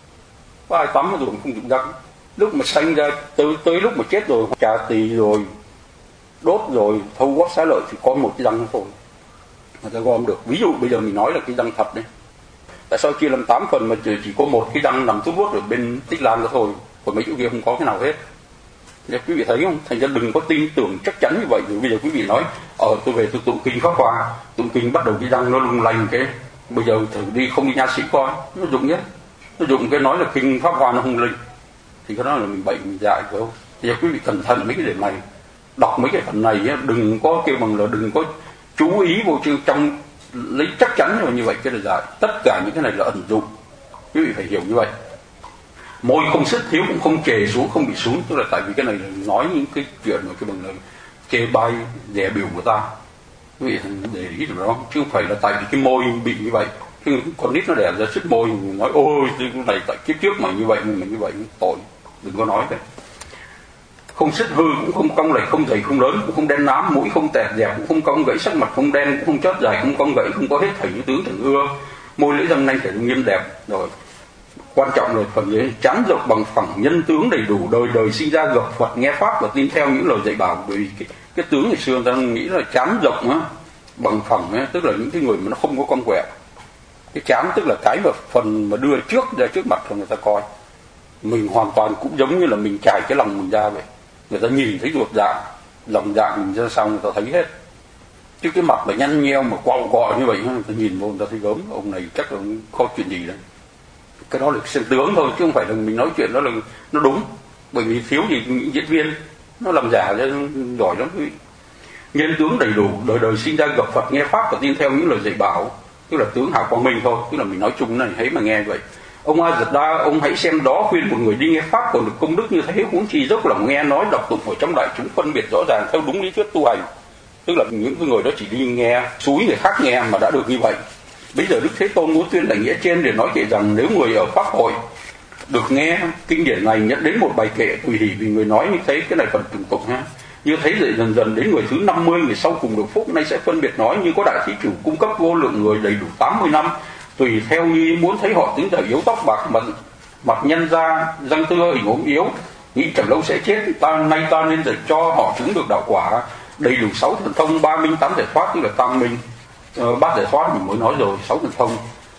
có ai tám mươi tuổi không dụng răng? Lúc mà sanh ra tới tới lúc mà chết rồi, trả tỳ rồi, đốt rồi, thu góp xá lợi thì có một cái răng thôi, người ta gom được. Ví dụ bây giờ mình nói là cái răng thật đấy, tại sao chia làm tám phần mà chỉ, chỉ có một cái răng nằm tút vuốt ở bên Tích Lan đó thôi, còn mấy chỗ kia không có cái nào hết. Nên quý vị thấy không? Thành ra đừng có tin tưởng chắc chắn như vậy. Rồi bây giờ quý vị nói, ờ tôi về tôi tụng kinh Pháp Hoa, tụng kinh bắt đầu cái răng nó lung lành, cái bây giờ thử đi không đi nha sĩ coi, nó dụng nhất, nó dụng cái nói là kinh Pháp Hoa nó không linh, thì cái đó là mình bệnh mình dại phải không? Thì quý vị cẩn thận mấy cái điểm này, đọc mấy cái phần này đừng có kêu bằng là đừng có chú ý vô chữ trong lấy chắc chắn rồi như vậy cái là dại. Tất cả những cái này là ẩn dụ, quý vị phải hiểu như vậy. Môi không sứt thiếu cũng không chề xuống, không bị xuống, tức là tại vì cái này là nói những cái chuyện mà cái bằng là chê bai dè biểu của ta, quý vị để ý được đó, chứ không phải là tại vì cái môi bị như vậy. Cái con nít nó đẻ ra sứt môi nói ôi cái này tại kiếp trước mà như vậy mà như vậy tội, đừng có nói thế. Không sứt hư cũng không cong lệch, không dày không lớn, cũng không đen nám, mũi không tẹt dẹp, cũng không cong gãy, sắc mặt không đen, cũng không chót dài, không cong gãy, không có hết thảy tướng thần ưa, môi lưỡi răng nanh phải nghiêm đẹp. Rồi quan trọng là phần dưới chán rộng bằng phẳng, nhân tướng đầy đủ, đời đời sinh ra gặp Phật nghe pháp và tin theo những lời dạy bảo. Bởi vì cái, cái tướng ngày xưa người ta nghĩ là chán rộng á, bằng phẳng á, tức là những cái người mà nó không có cong quẹo. Cái chán tức là cái mà phần mà đưa trước ra trước mặt cho người ta coi. Mình hoàn toàn cũng giống như là mình trải cái lòng mình ra vậy, người ta nhìn thấy ruột dạ, lòng dạ mình ra sao người ta thấy hết. Chứ cái mặt mà nhăn nheo mà quạo quọ như vậy người ta nhìn vô người ta thấy gớm, ông này chắc là không chuyện gì đấy. Cái đó là xem tướng thôi, chứ không phải là mình nói chuyện đó là nó đúng. Bởi vì thiếu gì những diễn viên nó làm giả ra giỏi lắm quý vị. Nhân tướng đầy đủ, đời đời sinh ra gặp Phật nghe pháp và tin theo những lời dạy bảo, tức là tướng hào quang minh thôi, tức là mình nói chung này hãy mà nghe vậy. Ông A Giật Đa, ông hãy xem đó, khuyên một người đi nghe pháp còn được công đức như thế, huống chi dốc lòng nghe nói đọc tụng ở trong đại chúng, phân biệt rõ ràng theo đúng lý thuyết tu hành. Tức là những người đó chỉ đi nghe xúi người khác nghe mà đã được như vậy. Bây giờ Đức Thế Tôn muốn tuyên đại nghĩa trên để nói kệ rằng nếu người ở pháp hội được nghe kinh điển này nhận đến một bài kệ tùy hỷ vì người nói như thế, cái này phần trùng tục ha. Như thế dậy dần dần đến người thứ năm mươi, người sau cùng được phúc, nay sẽ phân biệt nói như có đại thí chủ cung cấp vô lượng người đầy đủ tám mươi năm, tùy theo như muốn thấy họ tính thời yếu tóc bạc, mặt, mặt nhân da, răng tưa, hình ốm yếu, nghĩ chẳng lâu sẽ chết, ta nay ta nên để cho họ chứng được đạo quả, đầy đủ sáu thần thông, ba minh tám giải thoát, tức là tam minh, uh, bát giải thoát mình mới nói rồi, sáu thần thông.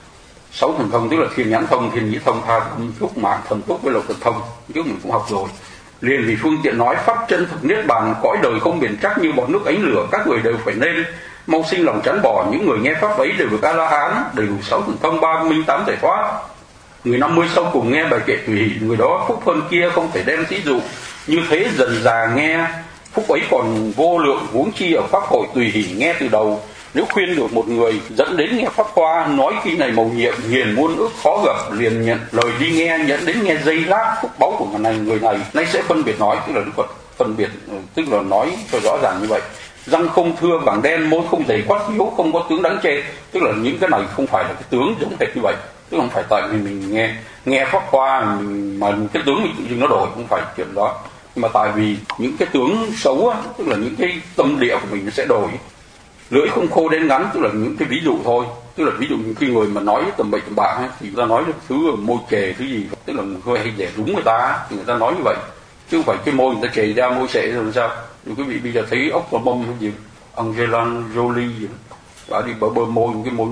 Sáu thần thông tức là thiên nhãn thông, thiên nhĩ thông, tha thông, phúc mạng thần túc với lộc thần thông, trước mình cũng học rồi. Liền vì phương tiện nói pháp chân thực niết bàn, cõi đời không bền chắc như bọt nước ánh lửa, các người đều phải nên mau sinh lòng chán bỏ. Những người nghe pháp ấy đều được A La Hán, đầy đủ sáu thần thông, ba minh tám giải thoát. Người năm mươi sau cùng nghe bài kệ tùy hỷ, người đó phúc hơn kia không thể đem thí dụ. Như thế dần già nghe phúc ấy còn vô lượng, huống chi ở pháp hội tùy hỷ nghe từ đầu. Nếu khuyên được một người dẫn đến nghe pháp hoa, nói kinh này mầu nhiệm, hiền muôn ước khó gặp, liền nhận lời đi nghe, nhận đến nghe dây lát, phúc báu của người này người này nay sẽ phân biệt nói, tức là Đức Phật phân biệt, tức là nói cho rõ ràng như vậy. Răng không thưa vàng đen, môi không dày quát hiếu, không có tướng đáng chê, tức là những cái này không phải là cái tướng giống hệt như vậy, tức không phải tại vì mình nghe nghe pháp hoa mà cái tướng mình tự dưng nó đổi, không phải chuyện đó. Nhưng mà tại vì những cái tướng xấu á, tức là những cái tâm địa của mình nó sẽ đổi. Lưỡi không khô đen ngắn, tức là những cái ví dụ thôi, tức là ví dụ những cái người mà nói tầm bậy tầm bạ thì người ta nói được thứ môi chề thứ gì, tức là hơi hay để đúng người ta thì người ta nói như vậy, chứ không phải cái môi người ta chề ra môi sệ rồi làm sao. Thì quý vị bây giờ thấy ốc và mông hay gì Angelina Jolie gì đó, bà đi bờ bờ môi cái môi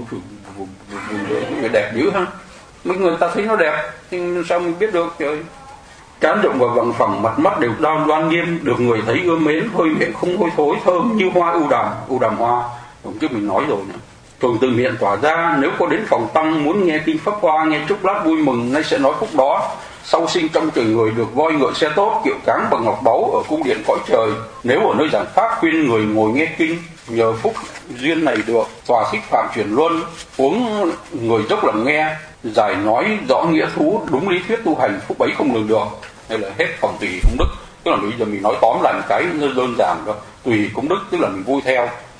người đẹp dữ ha, mấy người ta thấy nó đẹp thì sao mình biết được trời. Trán rộng và bằng phẳng, mặt mắt đều đoan đoan nghiêm, được người thấy ưa mến, hơi miệng không hôi thối, thơm như hoa ưu đàm, ưu đàm hoa. Hôm trước mình nói rồi nè. Thường từ miệng tỏa ra, nếu có đến phòng tăng muốn nghe kinh pháp hoa, nghe chúc lát vui mừng, nay sẽ nói phúc đó. Sau sinh trong trời người được voi ngựa xe tốt, kiệu cáng bằng ngọc báu ở cung điện cõi trời. Nếu ở nơi giảng pháp khuyên người ngồi nghe kinh, nhờ phúc duyên này được tòa thích phạm chuyển luân, uống người dốc lòng nghe, giải nói rõ nghĩa thú, đúng lý thuyết tu hành, phúc ấy không lường được. Đây là hết phần tùy công đức, tức là bây giờ mình nói tóm lại một cái đơn giản đó. Tùy công đức tức là mình vui theo,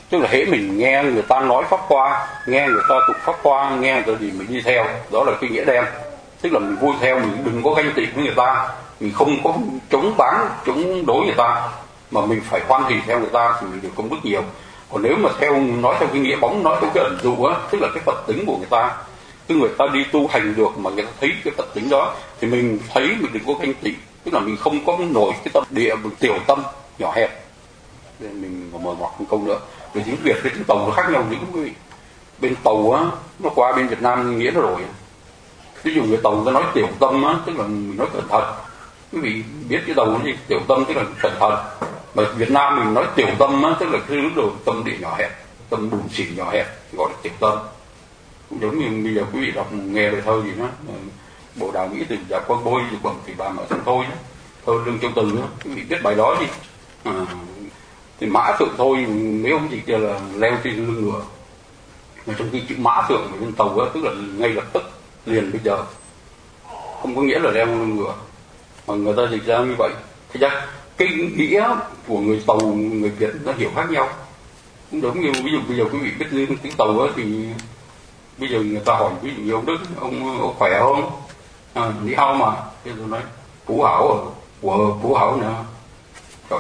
Tức là hễ mình nghe người ta nói pháp hoa, nghe người ta tụng pháp hoa, nghe người ta gì mình đi theo, đó là cái nghĩa đen. Tức là mình vui theo, mình đừng có ganh tị với người ta, mình không có chống bán, chống đối người ta, mà mình phải hoan hỉ theo người ta thì mình được công đức nhiều. Còn nếu mà theo nói theo cái nghĩa bóng, nói theo cái ẩn dụ á, tức là cái Phật tính của người ta, tức người ta đi tu hành được mà người ta thấy cái Phật tính đó, thì mình thấy mình đừng có ganh tị, tức là mình không có nổi cái tâm địa tiểu tâm nhỏ hẹp. Nên mình mở ngoặc một câu nữa, về tiếng Việt với tiếng Tàu nó khác nhau, những quý vị. Bên Tàu á, nó qua bên Việt Nam nghĩa nó rồi. Ví dụ người Tàu nó nói tiểu tâm á, tức là mình nói cẩn thận. Quý vị biết cái Tàu gì tiểu tâm tức là cẩn thận. Mà Việt Nam mình nói tiểu tâm á, tức là cái lúc đầu tâm địa nhỏ hẹp, tâm bùn xỉn nhỏ hẹp, gọi là tiểu tâm. Cũng giống như bây giờ quý vị đọc nghe bài thơ gì đó, Bồ Đào Mỹ Từ Dạ Quang Bôi Dục Bẩm Thì Bà Mở Thân Thôi, thơ Lương Châu Từ đó, quý vị biết bài đó gì? À, thì Mã Phượng Thôi mấy ông chị kia là leo trên lưng ngựa, mà trong khi chữ Mã Phượng ở bên Tàu đó, tức là ngay lập tức liền bây giờ, không có nghĩa là leo lưng ngựa, mà người ta dịch ra như vậy. Thì ra cái nghĩa của người Tàu người Việt nó hiểu khác nhau. Cũng giống như ví dụ bây giờ quý vị biết tiếng, tiếng Tàu đó, thì bây giờ người ta hỏi ví dụ như ông Đức, ông, ông khỏe không? À, đi hao mà, thế tôi nói Phú Hảo, của Phú Hảo nữa. Rồi,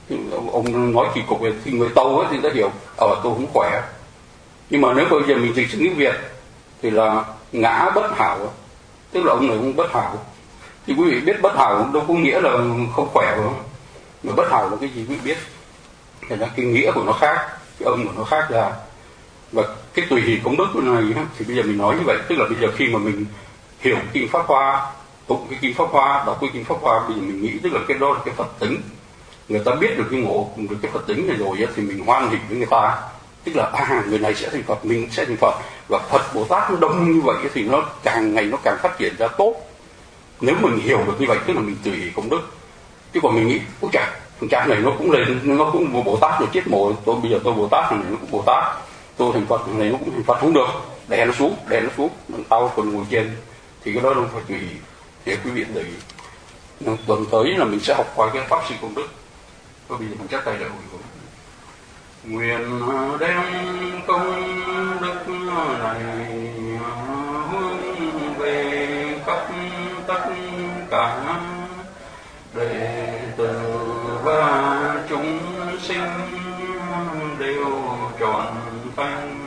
ông nói kỳ cục về thì người Tàu ấy thì ta hiểu, ở tôi không khỏe. Nhưng mà nếu bây giờ mình dịch sang tiếng Việt thì là ngã bất hảo, tức là ông này không bất hảo. Thì quý vị biết bất hảo đâu có nghĩa là không khỏe phải không? Mà bất hảo là cái gì quý vị biết. Thế là cái nghĩa của nó khác, cái âm của nó khác ra. Và cái tùy hỷ công đức của này thì bây giờ mình nói như vậy, tức là bây giờ khi mà mình hiểu kinh Pháp Hoa, tụng cái kinh Pháp Hoa, đọc cái kinh Pháp Hoa, bây giờ mình nghĩ tức là cái đó là cái Phật tính. Người ta biết được cái ngộ được cái Phật tính này rồi thì mình hoan hỉ với người ta, tức là à người này sẽ thành Phật, mình sẽ thành Phật, và Phật Bồ Tát nó đông như vậy thì nó càng ngày nó càng phát triển ra tốt. Nếu mình hiểu được như vậy tức là mình tùy hỷ công đức. Chứ còn mình nghĩ ôi chà, thằng cha này nó cũng lên, nó cũng Bồ Tát rồi chết mồ, tôi bây giờ tôi Bồ Tát, thằng này nó cũng Bồ Tát, tôi thành Phật, thằng này nó cũng thành Phật, không được, đè nó xuống, đè nó xuống, tao còn ngồi trên, thì cái đó không phải tùy hỷ. Để quý vị để ý. Tuần tới là mình sẽ học qua cái pháp sinh công đức. Thôi bây giờ mình chắp tay lại hồi nguyện đem công đức này hướng về khắp tất cả đệ tử và chúng sinh đều trọn thành